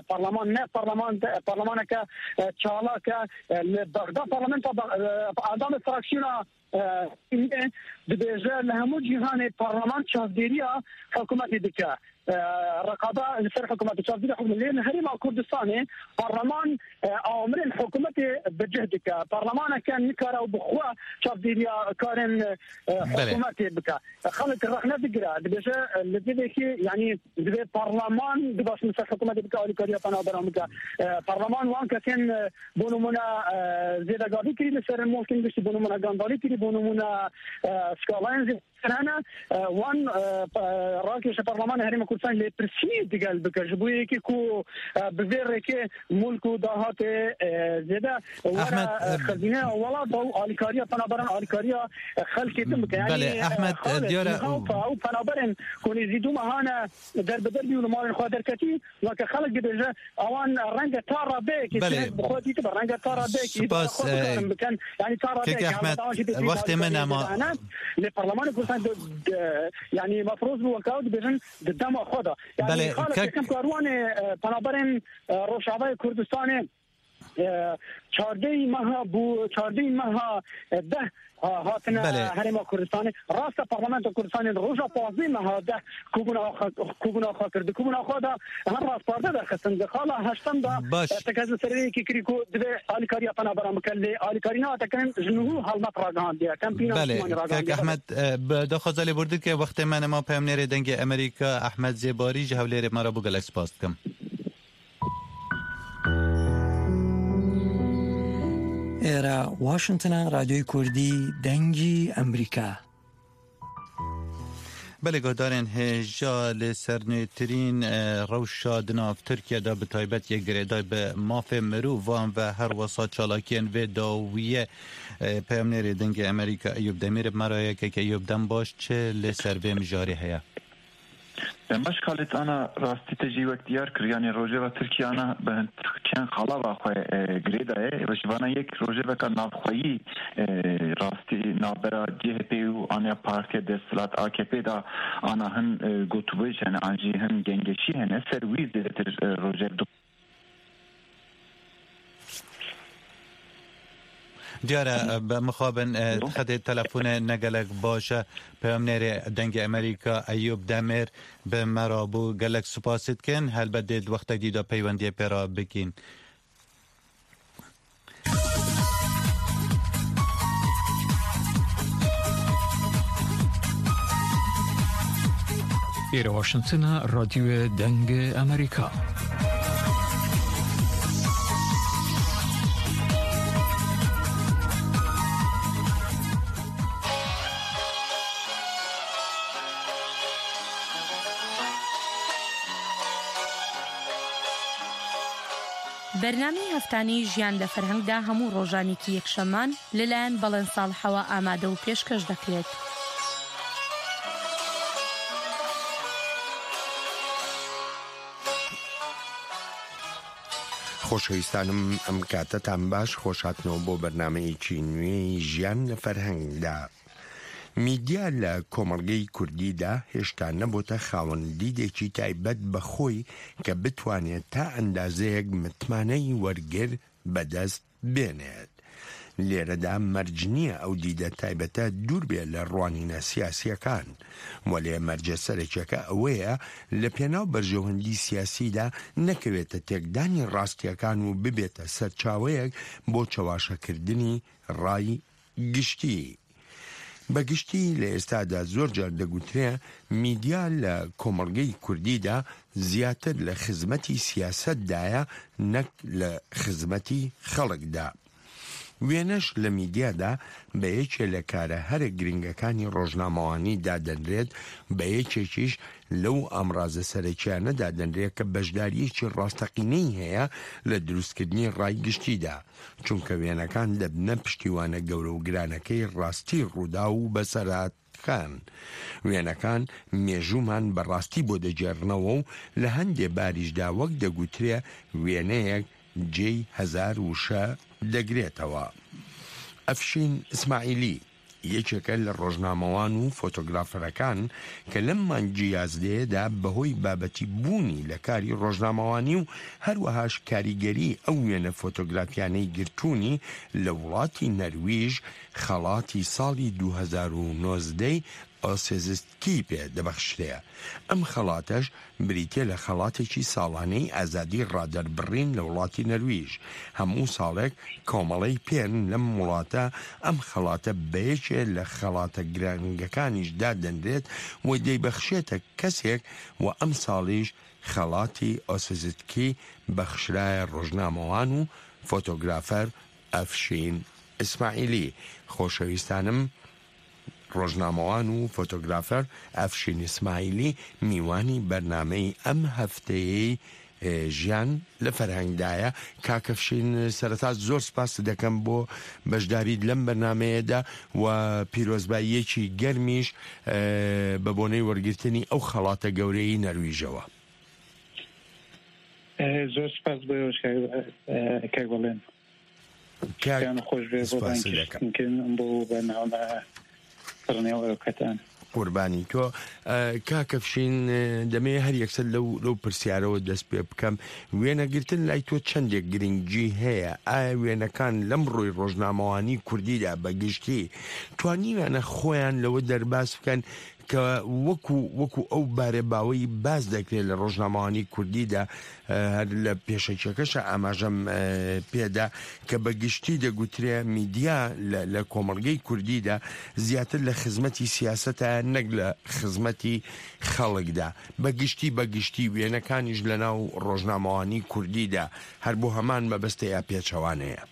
پارلمان که چالا که بغداد پارلمان آدم فراکسیونا دبیجه لهمو جهان پارلمان چاودیریا حکومت دکه رقابه لسر حكومه تشافي حكم الليل هريما كردستاني برلمان امرين حكومتي بجهدك برلمان كان نكره وبخوا شافيريا كارن حكومتي بك خلق الرحنا بقرا دبجه الذي يعني دبي برلمان دباش مسر حكومتي بك اولي كاريا انا برامج برلمان وان كان بونمنا زياده قاضي كري لسر ممكن بس بونمنا غاندالي كري بونمنا سكالانز انا وان راكش برلمان هريما كردستان لي برسيد قال بك جبوي كيكو بفيركي ملكو دهات زياده ورا خزينه ولا ضو الكاريا فنابرن الكاريا خلك تمك يعني بله احمد ديارة او فنابرن كون يزيدوا معانا درب دربي ومال خاطر كتي لك خلق بده اوان رنگ تارا بك بخوتي تبع رنگ تارا بك بس كان يعني تارا بك احمد وقت من ما البرلمان كان يعني مفروض وكاود بجن قدام خدا يعني كم كاروان فنابرن روشاوي كردستان چاردی ماه ده هاتنا هرما كردستان راس برلمان كردستان روجا پازی ماه ده کوبنا خاطر کوبنا خدا هر راس پارده در خستن دخاله هشتم دا تکاز سری کی کریکو دو الکاریا پنا برام کلی الکارینا تکن جنو حال مطرگان دی کم پینا بله احمد دخوازلی برد که وقت من ما پیامنر دنگ امریکا احمد زیباری جهولیر مرا بو گلکس پاست کم ئێرە واشنگتنە رادیۆی کوردی دەنگی ئەمریکا. بله گهدارن هجا لسرنویترین روشا دناف ترکیه دا به تایبت یک گریدای به ماف مرو وان و هر وسا چالاکین و داویه پیامنر دنگ امریکا ایوب دمیر مرایه که ایوب دم باش چه لسر و مجاری هیا؟ مشکلت آنا راستی تجی وقت دیار کر یعنی روزه و ترکیه آنا به چند خلا و خواه گریده و شوانا یک روزه و که نافخوایی راستی نابرا جهپی و آنیا پارک دستلات AKP دا آنا هن گوتوبیش هن آنجی هن گنگشی هن سرویز دیده تر روزه دو دیاره بمخابن خد تلفن نگلک باشه پیامنر دنگ امریکا ایوب دمیر به مرابو گلک سپاسید کن هل بدید وقت دیدا پیوندی پیرا بکین ایر واشنگتن رادیو دنگ امریکا بەرنامەی هەفتانەی ژیان لە فەرهەنگدا هەموو ڕۆژانێکی یەکشەممان لەلایەن بەڵێن ساڵحەوە ئامادە و پێشکەش دەکرێت. خۆشەویستانم ئەم کاتەتان باش خۆشهاتنەوە بۆ بەرنامەیەکی نوێی ژیان لە فەرهەنگدا. میدیا لە کۆمەڵگەی کوردیدا هێشتا نەبووتە خاوەندیدێکی تایبەت بەخۆی کە بتوانێت تا ئەندازەیەک متمانەی وەرگر بەدەست بێنێت. لێرەدا مەرج نییە ئەو دیدە تایبەتە دوور بێت لە ڕوانینە سیاسیەکان وەلێ مەرجە سەرەکیەکە ئەوەیە لە پێناو بەرژەوەندی سیاسیدا نەکەوێتە تێکدانی ڕاستیەکان و ببێتە سەرچاوەیەک بۆ چەواشەکردنی ڕای گشتی. بەگشتی لە ئێستادا زۆرجار دەگوترێ میدیا لە کۆمەڵگەی کوردیدا زیاتر لە خزمەتی سیاسەتدایە نەک لە خزمەتی خەڵکدا. وێنەش لە میدیادا بە یەکێ لە کارە هەرە گرنگەکانی ڕۆژنامەوانی دادەنرێت بە یەکێکیش لەو ئەمڕازە سەرەکیانە دادەنرێت کە بەشداریەکی ڕاستەقینەی هەیە لە دروستکردنی ڕایگشتیدا چونکە وێنەکان دەبنە پشتیوانە گەورە و گرانەکەی ڕاستی ڕوودا و بەسەراتخان. وێنەکان مێژومان بەڕاستی بۆ دەجێڕنەوە و لە هەندێ باریشدا وەک دەگوترێ وێنەیەک جێی هەزار وشە دەگرێتەوە. ئەفشین ئیسماعیلی یەکێکە لە ڕۆژنامەوان و فۆتۆگرافەرەکان کە لەم مانگی یازدەیەدا بەهۆی بابەتی بوونی لە کاری ڕۆژنامەوانی و هەروەهاش کاریگەری ئەو وێنە فۆتۆگرافیانەی گرتوونی لە وڵاتی نەرویژ خەڵاتی ساڵی 2019 ئۆسێزیسکی پێ دەبەخشرەیە. ئەم خەڵاتەش بریتێ لە خەڵاتێکی ساڵانەی ئازادی ڕادەربڕین لە وڵاتی نەرویژ. هەموو ساڵێک کۆمەڵەی پێن لەم وڵاتە ئەم خەڵاتە بەیەکێ لە خەڵاتە گرنگەکانیشدا دەنرێت و دەیبەخشێتە کەسێک و ئەم ساڵیش خەڵاتی ئۆسێزیسکی بەخشرایە ڕۆژنامەوان و فۆتۆگرافەر ئەفشین ئیسماعیلی. خۆشەویستانم، ڕۆژنامەوان و فۆتۆگرافەر ئەفشین ئیسماعیلی میوانی بەرنامەی ئەم هەفتەیەی ژیان لە فەرهەنگدایە. کاکەفشین، سەرەتا زۆر سپاس دەکەم بۆ بەشداریت لەم بەرنامەیەدا و پیرۆزباییەکی گەرمیش بە بۆنەی وەرگرتنی ئەو خەڵاتە گەورەی نەرویژەوە. زۆر سپاس بۆ کاک بەڵێن خۆش بێ بۆ بەناوە پڕنێوەکەتان. قوربانی تۆ کاکەفشین، دەمێ هەر یەکسەر لەو پرسیارەوە دەست پێ بکەم. وێنەگرتن لای تۆ چەندێک گرنگی هەیە؟ ئایا وێنەکان لەم ڕۆی ڕۆژنامەوانی کوردیدا بەگشتی توانیوانە خۆیان لەوە دەرباس بکەن کە وەکو ئەو بارێباوەی باز دەکرێت لە ڕۆژنامەوانی کوردیدا لە پێشەکێکەشە ئاماژەم پێدا کە بەگشتی دەگوترێ میدیا لە کۆمەڵگەی کوردیدا زیاتر لە خزمەتی سیاسەتە نەک لە خزمەتی خەڵکدا. بەگشتی وێنەکانیش لە ناو ڕۆژنامەوانی کوردیدا هەر بۆ هەمان مەبەستە یا پێچەوانەیە.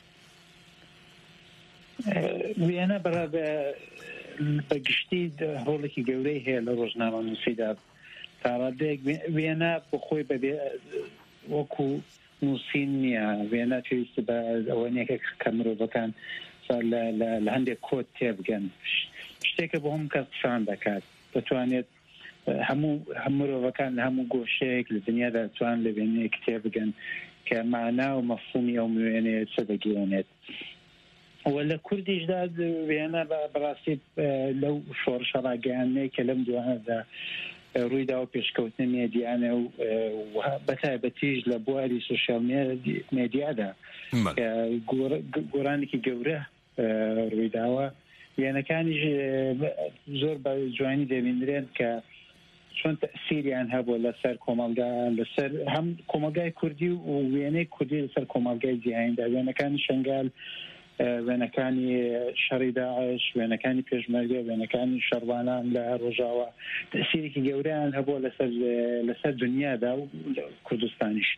وێنە بەرابە بەگشتی هۆڵێکی گەورەی هەیە لە ڕۆژنامە نووسیدا. تاڕادەیەک وێنە بخۆی بەبێ وەکو نووسین نییە. وێنە پێویستە بە ئەوەنێکە کە مرۆڤەکان لە هەندێک کۆت تێبگەن. شتێکە بۆ هەموو کەس فان دەکات. دەتوانێت هەموو مرۆڤەکان لە هەموو گۆشەیەک لە دنیادا دەتوان لە وێنەیەک تێبگەن کە مانا و مەفهومی ئەو وێنەیە چ دەگەێنێت. وە لە کوردیشدا وێنە بەڕاستی لەو شۆڕشە ڕاگەیانەیە کە لەم دوانەدا ڕوویدا و پێشکەوتنە مێدیانە و بەتایبەتیش لە بواری سوشیال مێدیادا گۆرانێکی گەورە ڕوویداوە. وێنەکانیش زۆر بە جوانی دەبینرێن کە چۆن تەسیریان هەبووە لەسەر کۆمەلگا، لەسەر هەم کۆمەلگای کوردی و وێنەی کوردی لەسەر کۆمەلگای جیهانیدا. وێنەکانی شەنگال، وێنەکانی شەڕی داعش، وێنەکانی پێشمەرگە، وێنەکانی شەڕوانان لە ڕۆژاوە تەسیرێکی گەورەیان هەبووە لەسەر دنیادا و کوردستانیش.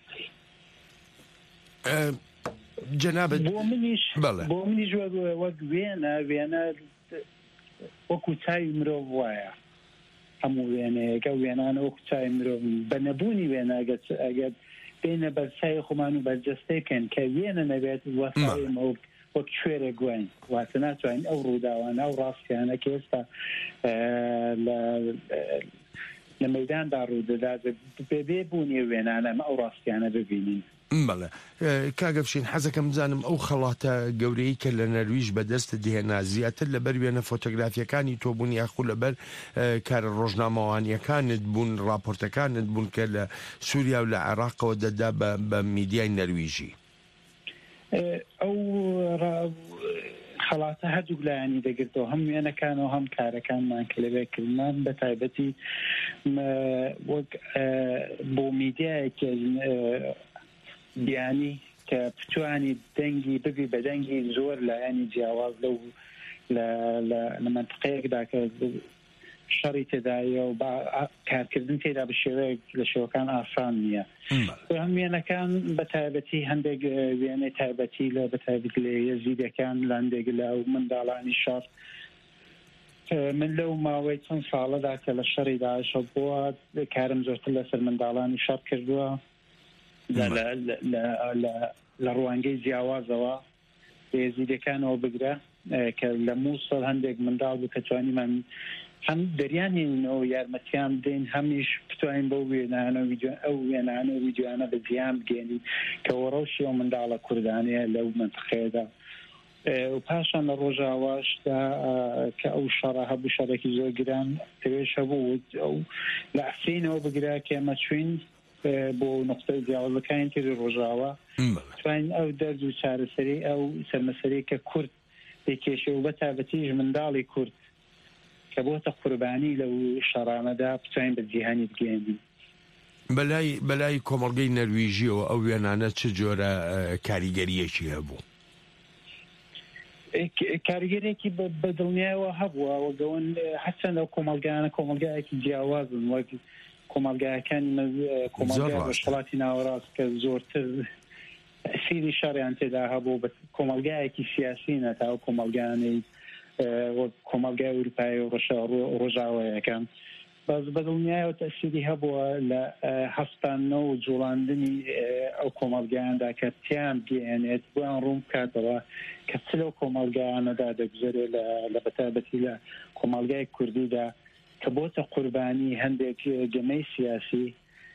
جەنابەت بۆ منیش وەک وێنە وەکو چاوی مرۆڤ وایە. هەموو وێنەیەکە وێنانە وەکو چاوی مرۆڤ بە نەبوونی وێنە ئەگەر بینە بەرچای خۆمان و بەرجەستەی بکەن کە وێنە نەبێت وەسایمە وەک کوێرە گوین واتە ناتوانین ئەو ڕووداوانە و ڕاستیانە کە ئێستا لە مەیداندا ڕوودەدات بێ بوونی وێنانە ئەو ڕاستیانە ببینین. بەڵێ کاگەفشین، حەزەکەم بزانم ئەو خەڵاتە گەورەی کە لە نەرویژ بەدەست دێنا زیاتر لەبەر وێنە فۆتۆگرافیەکانی تۆ بوون یاخو لەبەر کارە ڕۆژنامەوانیەکانت بوون، راپۆرتەکانت بوون کە لە سووریا و لە عێراقەوە دەدا بە میدیای نەرویژی؟ ئەو خەڵاتە هەردوو لایانی دەگرێتەوە، هەم وێنەکانەوە هەم کارەکانمان کە لەبێکردمان بە تایبەتی وەک بۆ میدیایەکی بیانی کە پتوانی دەنگی ببی بە دەنگی زۆر لایانی جیاواز لە منطقەیەکدا کە شەڕی تێدایە و کارکردن تێدا بە شێوەیەک لە شێوەکان ئاسان نییە. هەم وێنەکان بە تایبەتی هەندێک وێنەی تایبەتی لە بە تایبەت لە یەزیدەکان لە هەندێک لە منداڵانی شەڕ من لەو ماوەی چەند ساڵەدا کە لە شەڕی داعشە بووە کارم زۆرتر لەسەر منداڵانی شەڕ کردووە لە ڕوانگەی جیاوازەوە یەزیدەکانەوە بگرە کە لە مووسڵ هەندێک منداڵ بوو کە توانیمان هەم دەریانینەوە یارمەتیان بدەین هەمیش بتوانین بەو وێنانە ئەو وێنانە و ویدیۆانە بە زیان بگەێنین کە وەڕەوشی ئەو منداڵە کوردانەیە لەو منطقەیەدا. و پاشان لە ڕۆژاواشدا کە ئەو شەڕە هەبوو شەڕێکی زۆر گران پێوێش هەبوو ئەو لە عسینەوە بگرا کە ئێمە چوین بۆ نقطەی جیاوازەکانی تری ڕۆژاوە توانین ئەو دەرد و چارەسەری ئەو سەرمەسەری کە کورد پێکێشێ و بە تایبەتیش منداڵی کورد کە بۆتە قوربانی لەو شەڕانەدا بتوانین بە جیهانی بگەێنین. بەلای کۆمەڵگەی نەرویژیەوە ئەو وێنانە چ جۆرە کاریگەریەکی هەبوو؟ کاریگەرێکی بەدڵنیایەوە هەبووە وەگەون هەچەند ئەو کۆمەلگایەکی جیاوازن وەک کۆمەلگایەکانی کۆمەلگای ڕۆژهەڵاتی ناوەڕاست کە زۆرتر سیری شەڕیان تێدا هەبوو بە کۆمەلگایەکی سیاسی نەتا ئەو کۆمەلگانەی کۆمەلگای ئەوروپای و ڕۆژاوایەکان باز بەدڵنیایەوە تەسیری هەبووە لە هەستانەوە و جوڵاندنی ئەو کۆمەلگایاندا کە تیان بگەێنێت بۆیان ڕوون بکاتەوە کە چ لەو کۆمەلگایانەدا دەگوزارێت لە بەتابەتی لە کۆمەلگای کوردیدا کە بۆتە قوربانی هەندێک گەمەی سیاسی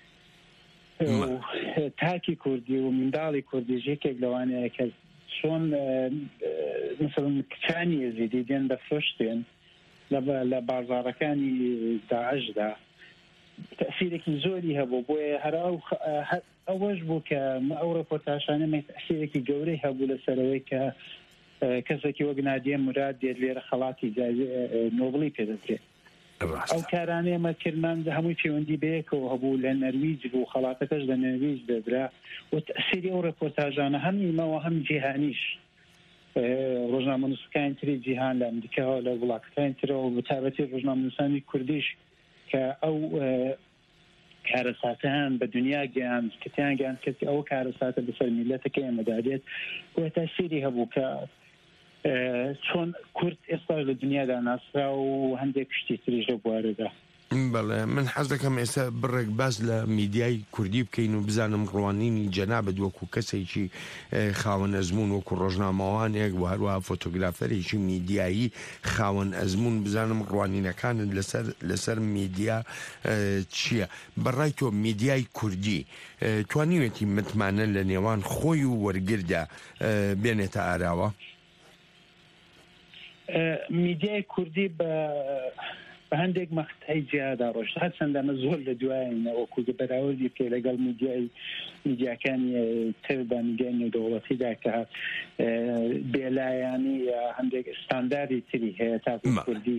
تاکی کوردی و منداڵی کوردی ژێکێک لەوانەیە کە چۆن مثلا کچانی یەزیدی دێن دەفرۆشتێن لە بازارەکانی داعشدا تەسیرێکی زۆری هەبوو بۆیە هەر ئەوەش بوو کە ئەو ڕپۆرتاژانە تەسیرێکی گەورەی هەبوو لەسەرەوەی کە کەسێکی وەک نادیە موراد دێت لێرە خەڵاتی نۆبڵی پێدەدرێت. ئەو کارانەیەمە کرمان هەمووی پەیوەندی بەیەکەوە هەبوو لە نەرویج بوو خەڵاتەکەش لە نەرویج دەدرا و تەسیری ئەو ڕپۆرتاژانە هەم نیمەوە هەم جیهانیش ڕۆژنامەنووسەکانی تری جیهان لە ئەمریکاوە لە وڵاتەکانی ترەوە بەتابەتی ڕۆژنامەنووسانی کوردیش کە ئەو کارەساتیان بە دنیا گەیاند کەتیان گەیاند کە ئەو کارەساتە بەسەر میلەتەکە ئێمەدادێت بۆ تەسیری هەبوو کە چۆن کورد ئێستا لە دنیادا ناسرا و هەندێک شتی تریژە بوارەدا. بەڵێ من حەز دەکەم ئێستا بڕێک باس لە میدیای کوردی بکەین و بزانم ڕوانینی جەنابەت وەکو کەسێکی خاوەن ئەزمون وەکو ڕۆژنامەوانێک و هەروەها فۆتۆگرافەرێکی میدیایی خاوەن ئەزمون بزانم ڕوانینەکانت لەسەر میدیا چییە؟ بەڕای تۆ میدیای کوردی توانیوێتی متمانە لە نێوان خۆی و وەرگردا بێنێتە ئاراوە؟ میدیای کوردی بە هەندێک مەختای جیادا ڕۆژ هەرچەندەمە زۆر لە دوایینە وەکو بەراوردی پێ لەگەڵ میدیاکانی تردا میدیای نێودەوڵەتیدا کە بێلایانی هەندێک ستانداری تری هەیە تاکو کوردی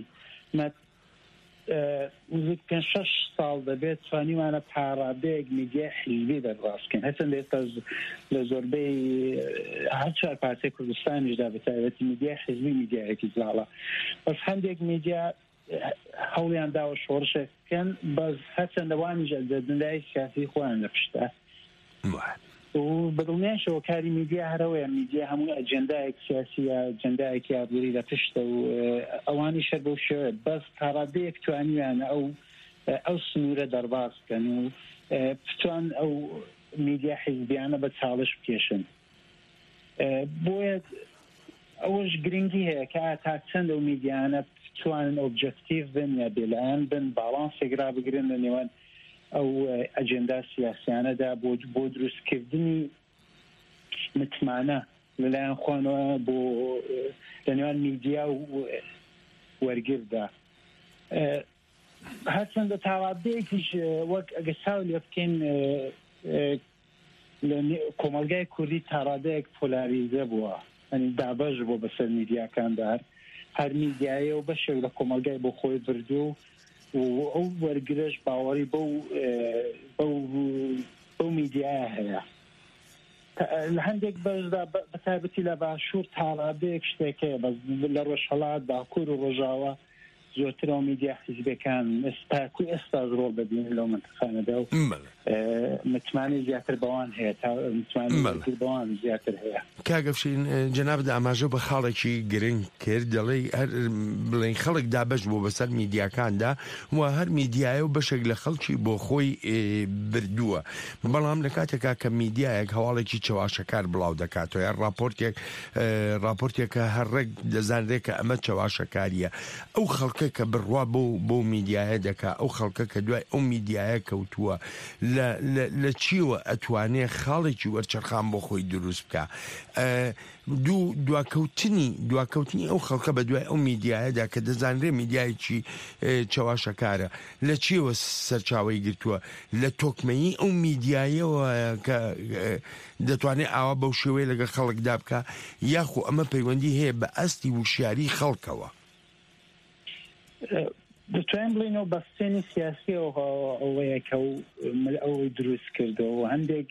نزیک 5-6 ساڵ دەبێت توانیوانە پاڕادەیەک میدیای حیزبی دەرڕاستکەین هەرچەند ئێستا لە زۆربەی هەر چوار پارتیای کوردستانیشدا بەتایبەتی میدیای حیزبی میدیایەکی زاڵە بەس هەندێک میدیا هەوڵیان داوە شۆڕشەکەن بەس هەرچەندەوانیش دەدنای سیاسی خۆیان لە پشتە و بەدڵنیاشەوە کاری میدیا هەرەوەیە میدیا هەموو ئەجەندایەک سیاسیە ئەجەندایەکی ئابووری لە پشتە و ئەوانی شەر بەو شێوە بەس پاڕادەیەک توانیویان ئەو سنوورە دەرباز بکەن و بتوان ئەو میدیا حیزبیانە بە چاڵش بکێشن بۆیە ئەوەش گرنگی هەیە کە تا چەند ئەو میدیانە بتوانن ئۆبجەکتیڤ بن یا بێلایەن بن باڵانسێکرا بگرن لە نێوان ئەو ئەجێندا سیاسیانەدا بۆ دروستکردنی متمانە لەلایەن خۆنەوە بۆ لە نێوان میدیا و وەرگردا هەرچەندە تاوادەیەکیش وەک ئەگە چاو لێ بکەین کۆمەلگای کوردی تاڕادەیەک پۆلاریزە بووە ئەنی دابەش بۆ بەسەر میدیاکاندا هەر میدیایە و بەشێک لە کۆمەلگای بۆ خۆی بردو و ئەو وەرگرش باوەڕی بەو میدیایە هەیە لە هەندێک بەشدا بەتایبەتی لە باشوور تاڕادەیەک شتێکەیە بەس لە ڕۆژهەڵات باکوور و ڕۆژاوە زۆرتر ئەو میدیا حیزبەکان ئێستا ڕۆڵ دەبین لەو منتەخانەدا و متمانی زیاتر بەوان هەیە تا متمانی بەوان زیاتر هەیە. کاگەفشین جەنابەت ئاماژە بە خاڵێکی گرنگ کرد دەڵێ بڵێن خەڵک دابەش بۆ بەسەر میدیاکاندا و هەر میدیایە و بەشێک لە خەڵکی بۆ خۆی بردووە بەڵام لە کاتێکا کە میدیایەک هەواڵێکی چەواشەکار بڵاو دەکاتەوە یا راپۆرتێکە هەرڕێک دەزانرێت کە ئەمە چەواشەکاریە ئەو خەڵکە کە بڕوا بۆ میدیایە دەکا ئەو خەڵکە کە دوای ئەو میدیایە کەوتووە لە چیوە ئەتوانێ خاڵێکی وەرچەرخان بۆ خۆی دروست بکە دواکەوتنی ئەو خەڵکە بە دوای ئەو میدیایەدا کە دەزانرێ میدیایکی چەواشەکارە لە چیوە سەرچاوی گرتووە لە تۆکمەیی ئەو میدیایەوە کە دەتوانێت ئاوا بەو شێوەیە لەگە خەڵکدا بکە یاخو ئەمە پەیوەندی هەیە بە ئەستی وشیاری خەڵکەوە دەتوانین بڵێنەوە بەستێنی سیاسی ئەوەیە کە ئەوەی دروست کردەوە و هەندێک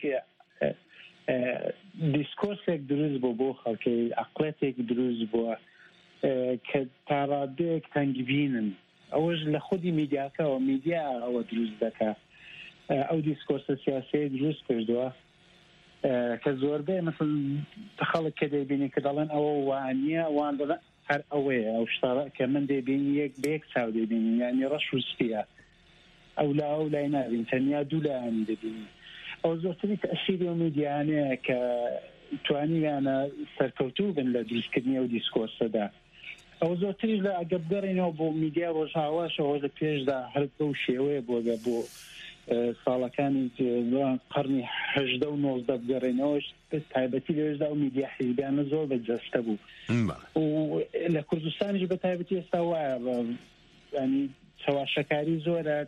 دیسکۆرسێک دروست بوو بۆ خەڵکی عەقڵەتێک دروست بووە کە تا ڕادەیەک تەنگبینن ئەوەش لە خودی میدیاکەوە میدیا ئەوە دروست دەکات ئەو دیسکۆرسە سیاسی دروست کردووە کە زۆربەی مثل خەڵک کە دەیبینی کە دەڵێن ئەوە وانە وان دەڵێن هەر ئەوەیە ئەو شتارە کە من دەیبینی یەک بە یەک چاو دەیبینی یعنی ڕەش و سپیە ئەو لای نابین تەنیا دوو لایانی دەبینی ئەو زۆرتری تەئسیری و میدیانەیە کە توانیانە سەرکەوتوو بن لە دروستکردنی ئەو دیسکۆرسەدا ئەو زۆرتری لە ئەگە بگەڕێنەوە بۆ میدیا ڕۆژهاواشەوە لە پێشدا هەر بەو شێوەیە بۆ ساڵەکانی قەرنی 18 و 19 بگەڕێنەوەش تایبەتی لەوێشدا و میدیا حیزبیانە زۆر بەجەستە بوو و لە کوردستانیش بە تایبەتی ئێستا وایە ینی چاواشەکاری زۆرە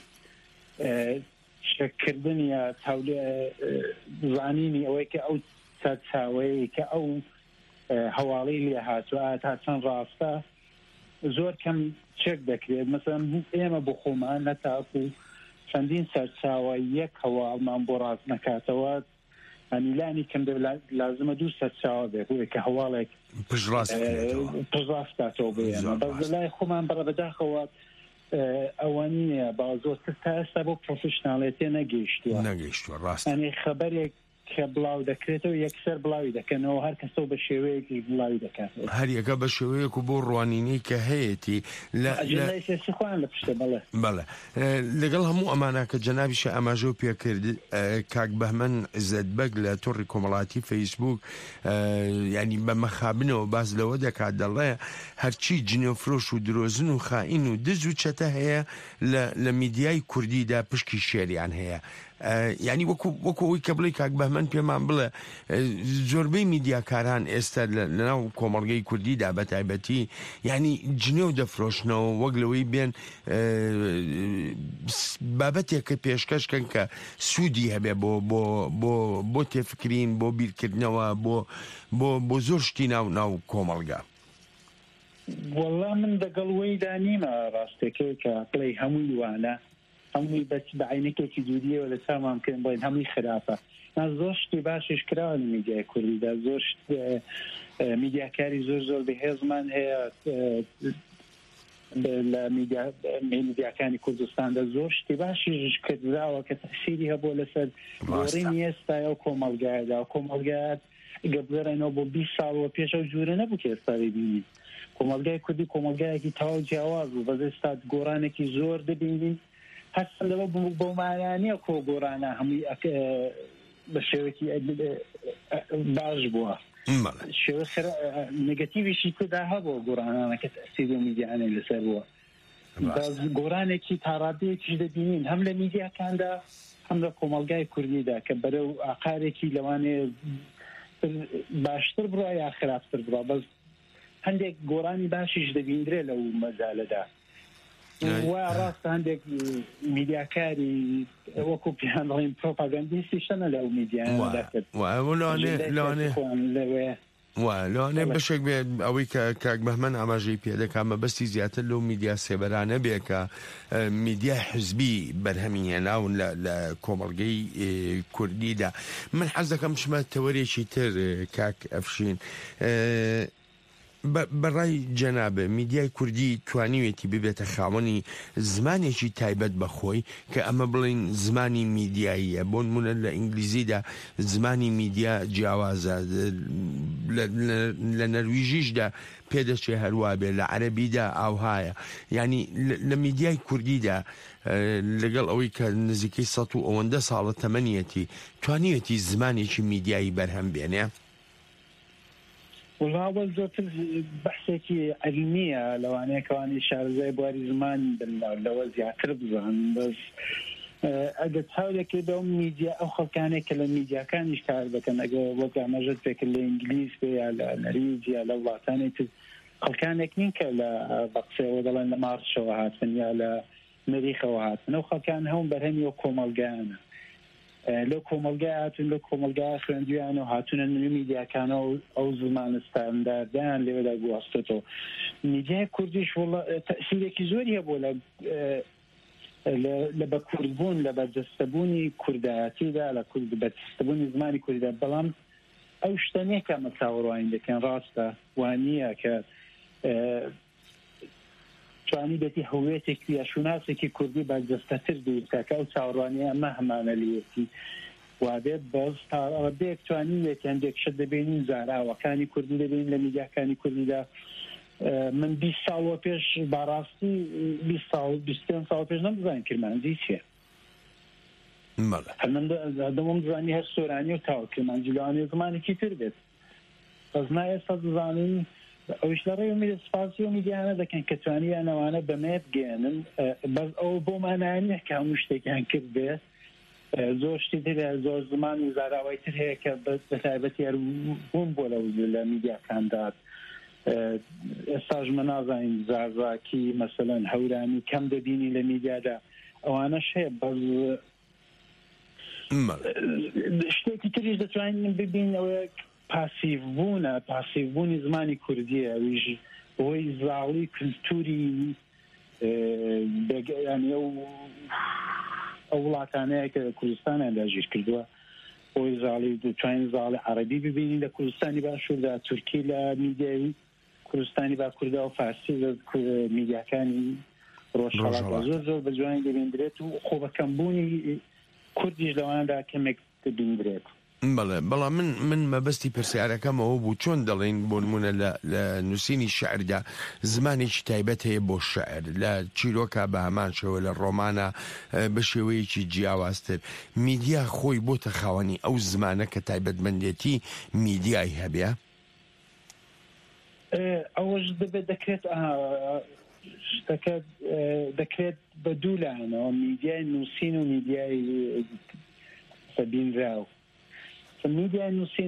شەکردن یا زانینی ئەوەی کە ئەو چاوەیە کە ئەو هەواڵەی لێ هاتووە تا چەند ڕاستە زۆر کەم چێک دەکرێت مەسەڵەن ئێمە بۆ خۆمان نەتاکو چەندین سەرچاوە یەک هەواڵمان بۆ ڕاست نەکاتەوە ئەمیلانی کەم لازمە دوو سەرچاوە بێت بۆیە کە هەواڵێک پژڕاست کاتەوە بێنە بەس لای خۆمان بەڕە بەداخەوە ئەوە نییە با زۆرتر تا ئێستا بۆ پرۆفشناڵێتێ نەگەیشتووە ڕاست ئەنی خەبەرێک کە بڵاو دەکرێتەوە یەکسەر بڵاوی دەکەنەوە هەر کەسەوە بە شێوەیەکی بڵاوی دەکاتەوە هەر یەکە بە شێوەیەک و بۆ ڕوانینەی کە هەیەی خوان لە پشتە بەڵێ لەگەڵ هەموو ئەمانە کە جەنابیشە ئاماژە و پێکرد کاک بەهمەن عزەتبەگ لە تۆڕی کۆمەڵاتی فەیسبوک ینی بە مەخابنەوە باز لەوە دەکات دەڵێ هەرچی جنێوفرۆش و درۆزن و خائین و دز و چەتە هەیە لە میدیای کوردیدا پشکی شێریان هەیە ینی وەکوی کە بڵێ کاک بەهمەن پێمان بڵێ زۆربەی میدیاکاران ئێستا لەناو کۆمەڵگەی کوردیدا بە تایبەتی ینی جنێو دەفرۆشنەوە وەک لەوەی بێن بابەتێککە پێشکەشکەن کە سوودی هەبێ بۆ تێفکرین بۆ بیرکردنەوە بۆ زۆر شتی ناو کۆمەڵگا وەڵا من دەگەڵ دانیمە ڕاستێکەوە کە بڵێ هەمووی وانە هەمووی بە عینەکێکی دوودیەوە لە چامان بکەن بڵێن هەمووی خراپە زۆر شتی باشش کراوە لە میدیای کوردیدا زۆر میدیاکاری زۆر بەهێزمان هەیە لە میدیاکانی کوردستاندا زۆر شتی باشیش کردراوە کە تەسیری هەبووە لەسەر گۆڕینی ئێستای ئەو کۆمەڵگایەدا کۆمەڵگایەت گەبگەڕێنەوە بۆ 20 ساڵەوە پێش ئەو جوورە نەبوو کە ئێستا دەبینین کۆمەڵگای کوردی کۆمەڵگایەکی تەواو جیاواز بوو بەز ئێستا گۆڕانێکی زۆر دەبینین هەستن لەوە بۆ مانانیە کۆ گۆڕانە هەمووی بە شێوەکی باش بووە شێوە نگەتیڤیشی تدا هەبوو گۆڕانانە کە تەسیری میدیانەی لەسەر بووە گۆڕانێکی تاڕادەیەکیش دەبینین هەم لە میدیاکاندا هەم لە کۆمەڵگای کوردیدا کە بەرەو ئاقارێکی لەوانێ باشتر بڕە یا خراپتر بڕە بەس هەندێک گۆڕانی باشیش دەبیندرێ لەو مەجالەدا وا ڕاستە هەندێک میدیاکاری وەکو پیان بڵێن پرۆپاگاندیستی شەنە لەو میدیانەدا کرد لەوانێ بەشێک بێ ئەوەی کە کاک بەهمەن ئاماژەی پێدەکات مەبەستی زیاتر لەو میدیا سێبەرانە بێ کە میدیا حزبی بەرهەمی هێناون لە کۆمەڵگەی کوردیدا من حەز دەکەم چمە تەوەرێکی تر کاک ئەفشین بەڕای جەنابە میدیای کوردی توانیوێتی ببێتە خاوەنی زمانێکی تایبەت بەخۆی کە ئەمە بڵین زمانی میدیاییە بۆ نمونە لە ئینگلیزیدا زمانی میدیا جیاوازە لە نەرویژیشدا پێدەچێ هەروە بێ لە عەرەبیدا ئاوهایە ینی لە میدیای کوردیدا لەگەڵ ئەوەی کە نزیکەی 100 و ئەوەندە ساڵە تەمەنیەتی توانیوێتی زمانێکی میدیایی بەرهەم بێنێ وڵاوە زۆرتر بەحسێکی عەلمیە لەوانەیە کەوانی شارەزای بواری زمان لەوە زیاتر بزان بەس ئەگە چاودێکی بەو میدیا ئەو خەڵکانێک کە لە میدیاکانیش کار دەکەن ئەگە وەک ئاماژەت پێکرد لە ئینگلیز بێ یا لە نەریج یا لە وڵاتانی تر خەڵکانێک نین کە لە بەقسەوە دەڵێن لە مارشەوە هاتن یا لە مەریخەوە هاتن ئەو خەڵکان هەموو بەرهەمی و کۆمەڵگایانە لە کۆمەلگای هاتون لە کۆمەلگای خوێندویان و هاتوونە نوێ میدیاکانە و ئەو زمان ستانداردیان لێوەدا گواستێتەوە. میدیای کوردیش تەسیرێکی زۆری هەبوو لە بە کوردبوون لە بەدەستەبوونی کوردایەتیدا لە بەدەستەبوونی زمانی کوردیدا، بەڵام ئەو شتەنێکە مەچاوەڕوانی دەکەن ڕاستە وانە کە توانی بێتی هەوێتێکی یا شوناسێکی کوردی بەدەستەتر بیرکەکە ئەو چاوەڕوانیە ئەمە هەمانە لێتی وابێت بەس تاڕێک توانی وێتیان دێکشت دەبێنین زاراوەکانی کوردی دەبین لە میدیاکانی کوردیدا. من 20 ساڵ پێش باڕاستی 20 ساڵ پێش نەمزانین کرمانجی چییە، من دەمەم زانی هەر سۆرانی و تاو کرمانجی لەوانێ زمانێکی تر بێت، بەس نا ئێستا دەزانین ئەوش لە ڕێی سپاسی و میدیانە دەکەن کە توانیانەوانە بەمێ بگەێنن، بەس ئەو بۆمانانیە کە هەموو شتێکیان کرد بێت. زۆر شتی تر زۆر زمان و زاراوای تر هەیە کە بەتایبەتی هەربوون بۆ لە میدیاکاندات. ئێستاژ مە نازانین زارزاکی مەسەلەن هەورانی کەم دەبینی لە میدیادا، ئەوانەش هەیە بەس شتێکی تریش دەتوانین ببین ئەوە پاسیڤبوونی زمانی کوردیە، ئەویش بۆی زاڵی کلتوری ینی ئەو وڵاتانەیە کە کوردستانیان داگیر کردووە، بۆی زاڵی دەتوانین زاڵی عەرەبی ببینی لە کوردستانی باشووردا، تورکی لە میدیای کوردستانی باکووردا و فارسی لە میدیاکانی ڕۆژهەڵات زۆر بە جوانی دەبیندرێت و خۆ بەکەمبوونی کوردیش لەواندا کەمێک دەبیندرێت. بەڵام من مەبەستی پرسیارەکەمەوە بوو چۆن دەڵێن بۆ نمونە لە نووسینی شعردا زمانێکی تایبەت هەیە بۆ شعر، لە چیرۆکە بە هەمان شێوە لە ڕۆمانە بە شێوەیەکی جیاوازتر. میدیا خۆی بۆتە خاوەنی ئەو زمانە کە تایبەتمەندێتی میدیای هەبێ؟ ئەوەش دەکرێت بە دوو لایەنەوە، میدیای نووسین و میدیای بینراو. میدیای نووسین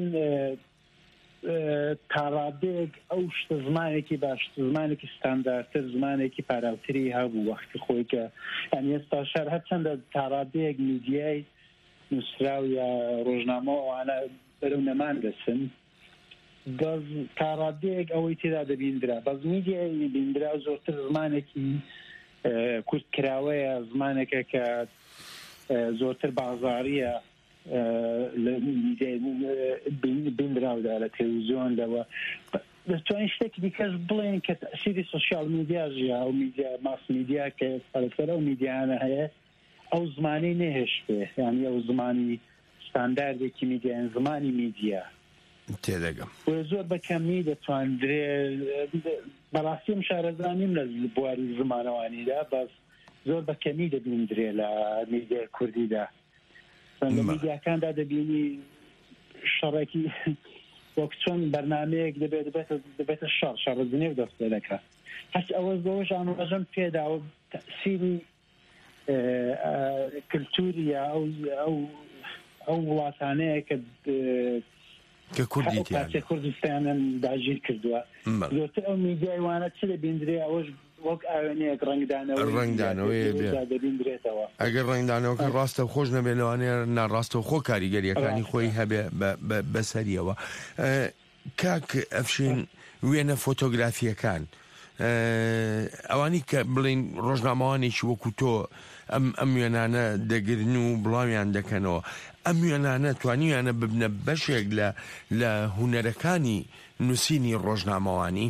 تاڕادێک ئەو شتە زمانێکی باشتر، زمانێکی ستانداردتر، زمانێکی پاراوتری هەبوو وەختی خۆی کە یعنی ئێستا شەر هەرچەندە تاڕادەیەک میدیای نووسراو یا ڕۆژنامە ئەوانە بەرەو نەمان دەچن، بەس تاڕادەیەک ئەوەی تێدا دەبیندرا. بەس میدیای بیندرا زۆرتر زمانێکی کوردکراوەیە، زمانێکە کە زۆرتر بازاریە بینراودا لە تەلەڤیزیۆن لەوە. دەتوانین شتێکی دیکەش بڵێن کە تەسیری سۆشیال میدیاژیا و میدیا ماس میدیا کە سەرەتا ئەو میدیانە هەیە ئەو زمانی نەهێشتێ، یعنی ئەو زمانی ستانداردێکی میدیان زمانی میدیا تێدەگەم زۆر بەکەمی دەتواندرێت. بەڕاستیم شارەزانیم لە بواری زمانەوانیدا، بەس زۆر بەکەمی دەبیندرێ لە میدیای کوردیدا. لە میدیاکاندا دەبینی شەڕێکی وەک چۆن بەرنامەیەک دەبێتە شەڕزنێ و دەست دەکات. هەست ئەوە زۆرش ئاماژەم پێدا و تەسیری کلتوریە ئەو وڵاتانەیە کە کوردی کوردستانیان داگیر کردووە. زۆرتر ئەو میدیای وانە چ دەبیندرێ ئەوەش وەک ئاوێنەیەک ڕنگدانەوەی دەبیندرێتەوە. ئەگەر ڕنگدانەوەکە ڕاستە خۆش نەبێنەوەیە ناڕاستە و خۆ کاریگەریەکانی خۆی هەبێ بەسەریەوە. کاک ئەفشین وێنە فۆتۆگرافیەکان ئەوانی کە بڵین ڕۆژنامەوانێکی وەکو تۆ ئەم وێنانە دەگرن و بڵاویان دەکەنەوە، ئەم وێنانە توانیویانە ببنە بەشێک لە هونەرەکانی نووسینی ڕۆژنامەوانی؟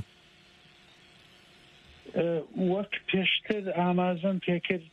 وەک پێشتر ئاماژەم پێکرد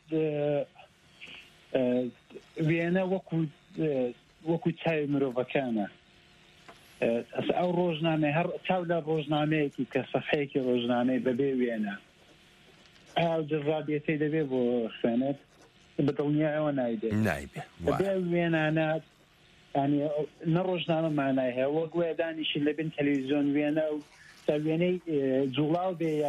وێنە وەکو چاوی مرۆڤەکانە. ئەو ڕۆژنامە هەر چاو لە ڕۆژنامەیەکی کە سەفحەیەکی ڕۆژنامەی بەبێ وێنە ئاو جڕابێتی دەبێ بۆ خوێنێت بە دڵنیایەوە نایبێ بەبێ وێنانە، ینی نە ڕۆژنامە مانای هەیە وەک وێ دانیشی لەبن تەلەڤیزیۆن وێنە و تا وێنەی جوڵاو بێ یا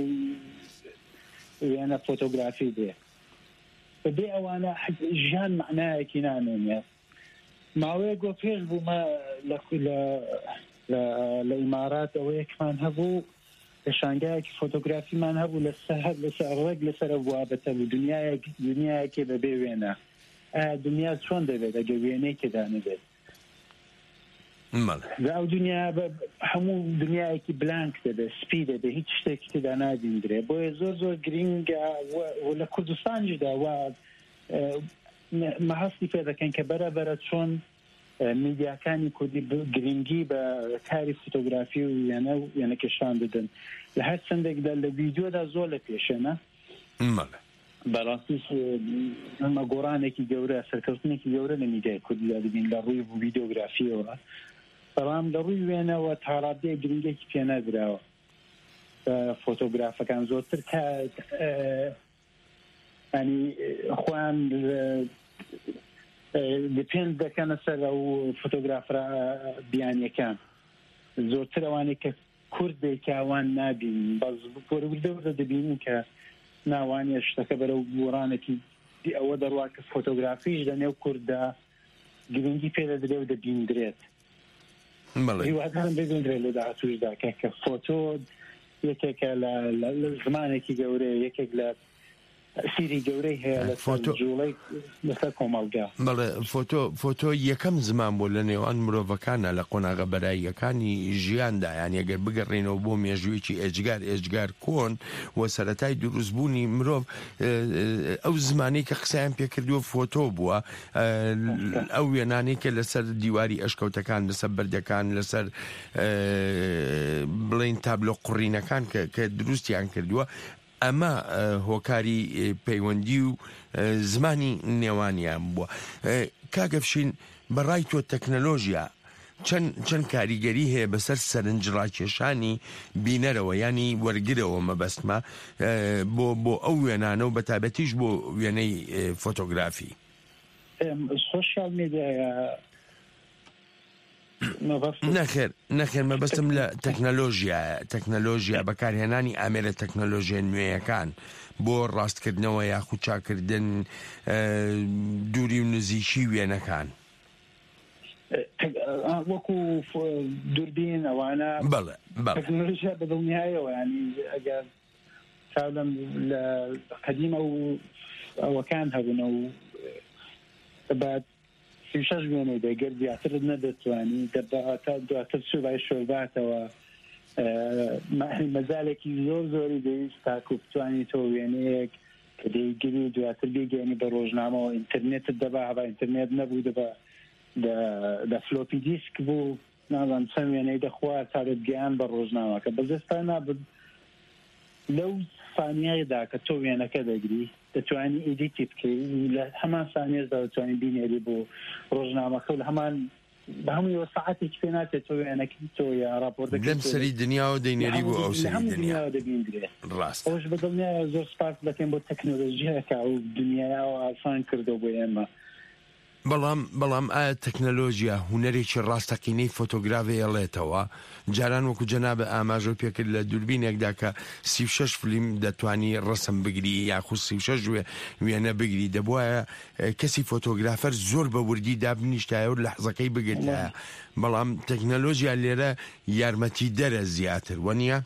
وێنە فۆتۆگرافی بێ بەبێ ئەوانە ژیان معنایەکی نامێنێ. ماوەیە گۆ پێش بوومە لە ئیمارات ئەوەیەکمان هەبوو پێشانگایەکی فۆتۆگرافیمان هەبوو لەسەر ڕێک لەسەر بوابەتە بوو دنیایەکی بەبێ وێنە دنیا چۆن دەبێت ئەگە وێنەیەکێدا نەبێت ئەو دنیا هەموو دنیایەکی بلانک دەبێت سپی دەبێت هیچ شتێکی تێدا نادیندرێ بۆیە زۆر گرنگە لە کوردستانیشدا وا مەهەستی پێ دەکەن کە بەرەبەرە چۆن میدیاکانی کوردی گرنگی بە کاری فۆتۆگرافی و یانەکەشان بدەن لە هەر چەندێکدا لە ڤیدیۆدا زۆر لە پێشێنە بەڕاستی ئەمە گۆڕانێکی گەورە سەرکەوتنێکی گەورە لە میدیای کوردیدا دەبین لە ڕووی ڤیدیۆگرافیەوە بەڵام لە ڕووی وێنەوە تا ڕادەیە گرنگێکی پێ نەدراوە فۆتۆگرافەکان زۆرتر ینی خۆیان دپێن دەکەنە سەر ئەو فۆتۆگرافرە بیانیەکان زۆرتر ئەوانێک کە کوردێک ئەوان نابین بەس وەرە دەبینین کە ناوانە شتەکە بەرەو گۆڕانێکی ئەوە دەڕوا کە فۆتۆگرافیش لە نێو کووردا گرنگی پێدەدرێ و دەبیندرێت هیوادارم ببیندرێت لە داهاتووشدا کە فۆتۆ یەکێکە لە زمانێکی گەورەیە یەکێک لە سیری گەورەی هەیە لە جوڵەی لەسەر کۆمەڵگا بەڵێ فۆتۆ یەکەم زمان بۆ لە نێوان مرۆڤەکانە لە قۆناغە بەراییەکانی ژیاندا یان ئەگەر بگەڕێنەوە بۆ مێژوویەکی ئێجگار کۆن و سەرەتای دروستبوونی مرۆڤ ئەو زمانی کە قسەیان پێکردووە فۆتۆ بووە ئەو وێنانەی کە لەسەر دیواری ئەشکەوتەکان لەسەر بەردەکان لەسەر بڵین تابلۆ قوڕینەکان کە دروستیان کردووە ئەمە هۆکاری پەیوەندی و زمانی نێوانیان بووە کاگەفشین بەڕای تۆ تەکنەلۆژیا چەند کاریگەری هەیە بەسەر سەرنجڕاکێشانی بینەرەوە ینی وەرگرەوە مەبەستمە بۆ ئەو وێنانە و بەتابەتیش بۆ وێنەی فۆتۆگرافی سۆشیال میدیایە نەخێر مەبەستم لە تەکنەلۆژیا بەکارهێنانی ئامێرە تەکنەلۆژیە نوێیەکان بۆ ڕاستکردنەوە یاخود چاکردن دووری و نزیکی وێنەکان وەکو دووربین ئەوانە تەکنۆلۆژیا بەدڵنیایەوە ینی ئەگەر چاولم لە قەدیمە و ئەوەکان هەبوونە و بعد 36 وێنەی دەگەر زیاتر نەدەتوانی دواتر سوبای شۆرباتەوە مەزالێکی زۆری دەویست تاکو بتوانی تۆ وێنەیەک کە دەیگیری دواتر بێگەێنی بە ڕۆژنامەوە ئینتەرنێتت دەبا هەبا ئینتەرنێت نەبوو دەبا دە فلۆپی دیسک بوو نازانم چەند وێنەی دەخوا تا دەتگەیان بە ڕۆژنامەکە بەزەستا نابێت لەو ثانیەیەدا کە تۆ وێنەکە دەگری دەتوانی ئیدیتی بکەی لە هەمان ثانیەدا دەتوانی بینێری بۆ ڕۆژنامەکە و لە هەمان بە هەمووی سەعاتێکی پێ ناچێت تۆ وێنەکەی تۆ یا راپۆرتەکەی لەم سەری دنیاوە دەینێری بۆ ئەو سەری دنیا دەبیندرێت ڕاست ئەوش بەدڵنیایە زۆر سپاس دەکەین بۆ تەکنۆلۆژیاکە و دنیاوە ئاسان کردەوە بۆ ئێمە بەڵام ئایا تەکنەلۆژیا هوەرێکی ڕاستەقینەی فۆتۆگرافێڵێتەوە جاران وەکو جەنابە ئاماژۆ پێکرد لە دووربینێکدا کە 36 فیلم دەتوانی ڕسم بگری یاخود 36 وێنە بگری دەبواە کەسی فۆتۆگرافەر زۆر بە وردی دابنیشتایە و لەحزەکەی بگرتایە بەڵام تەکنەلۆژیا لێرە یارمەتی دەرە زیاتر وەنیە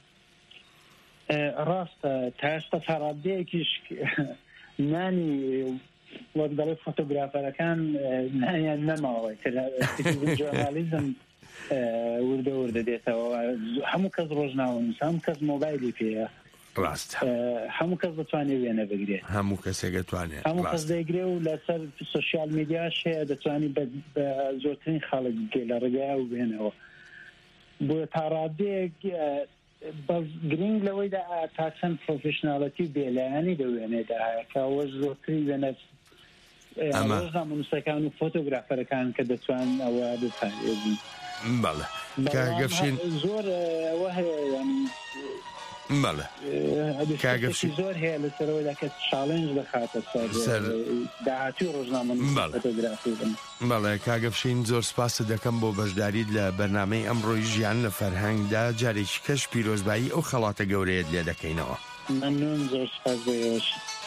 ڕاستە تا ئێستا تا ڕادەیەکیش نانی وەک دەڵێ فۆتۆگرافەرەکان نایان نەماوە ژۆرنالیزم وردە دێتەوە هەموو کەس ڕۆژناوە نووس هەموو کەس مۆبایلی پێەیە ڕاست هەموو کەس دەتوانێت وێنە بگرێت هەموو کەسێک دەتوانێت هەموو کەس دەیگرێ و لەسەر سوشیال میدیاش هەیە دەتوانی بە زۆرترین خاڵک بگێ لە ڕێگای و بێنەوە بۆ تا ڕادەیەک بەس گرنگ لەوەیدا تا چەند پرۆفشناڵەتی بێلایانی دەوێنێدا کەەوە زۆرتری وێنە ڕۆژنامە نووسەکان و فۆتۆگرافەرەکان کە دەتوان ئەوە بپارێزن بەڵێ کاگەفشین زۆر ئەوە هەیە بەڵێ کاگەفشین زۆر هەیە لەسەرەوەدا کە چالێنج دەخاتە سەر داهاتووی ڕۆژنامە فۆتۆگرافی بەڵێ کاگەفشین زۆر سپاس دەکەم بۆ بەشداریت لە بەرنامەی ئەمڕۆی ژیان لە فەرهەنگدا جارێکی کەش پیرۆزبایی ئەو خەڵاتە گەورەیەت لێ دەکەینەوە مەمنون زۆر سپاس بۆ ئێوەش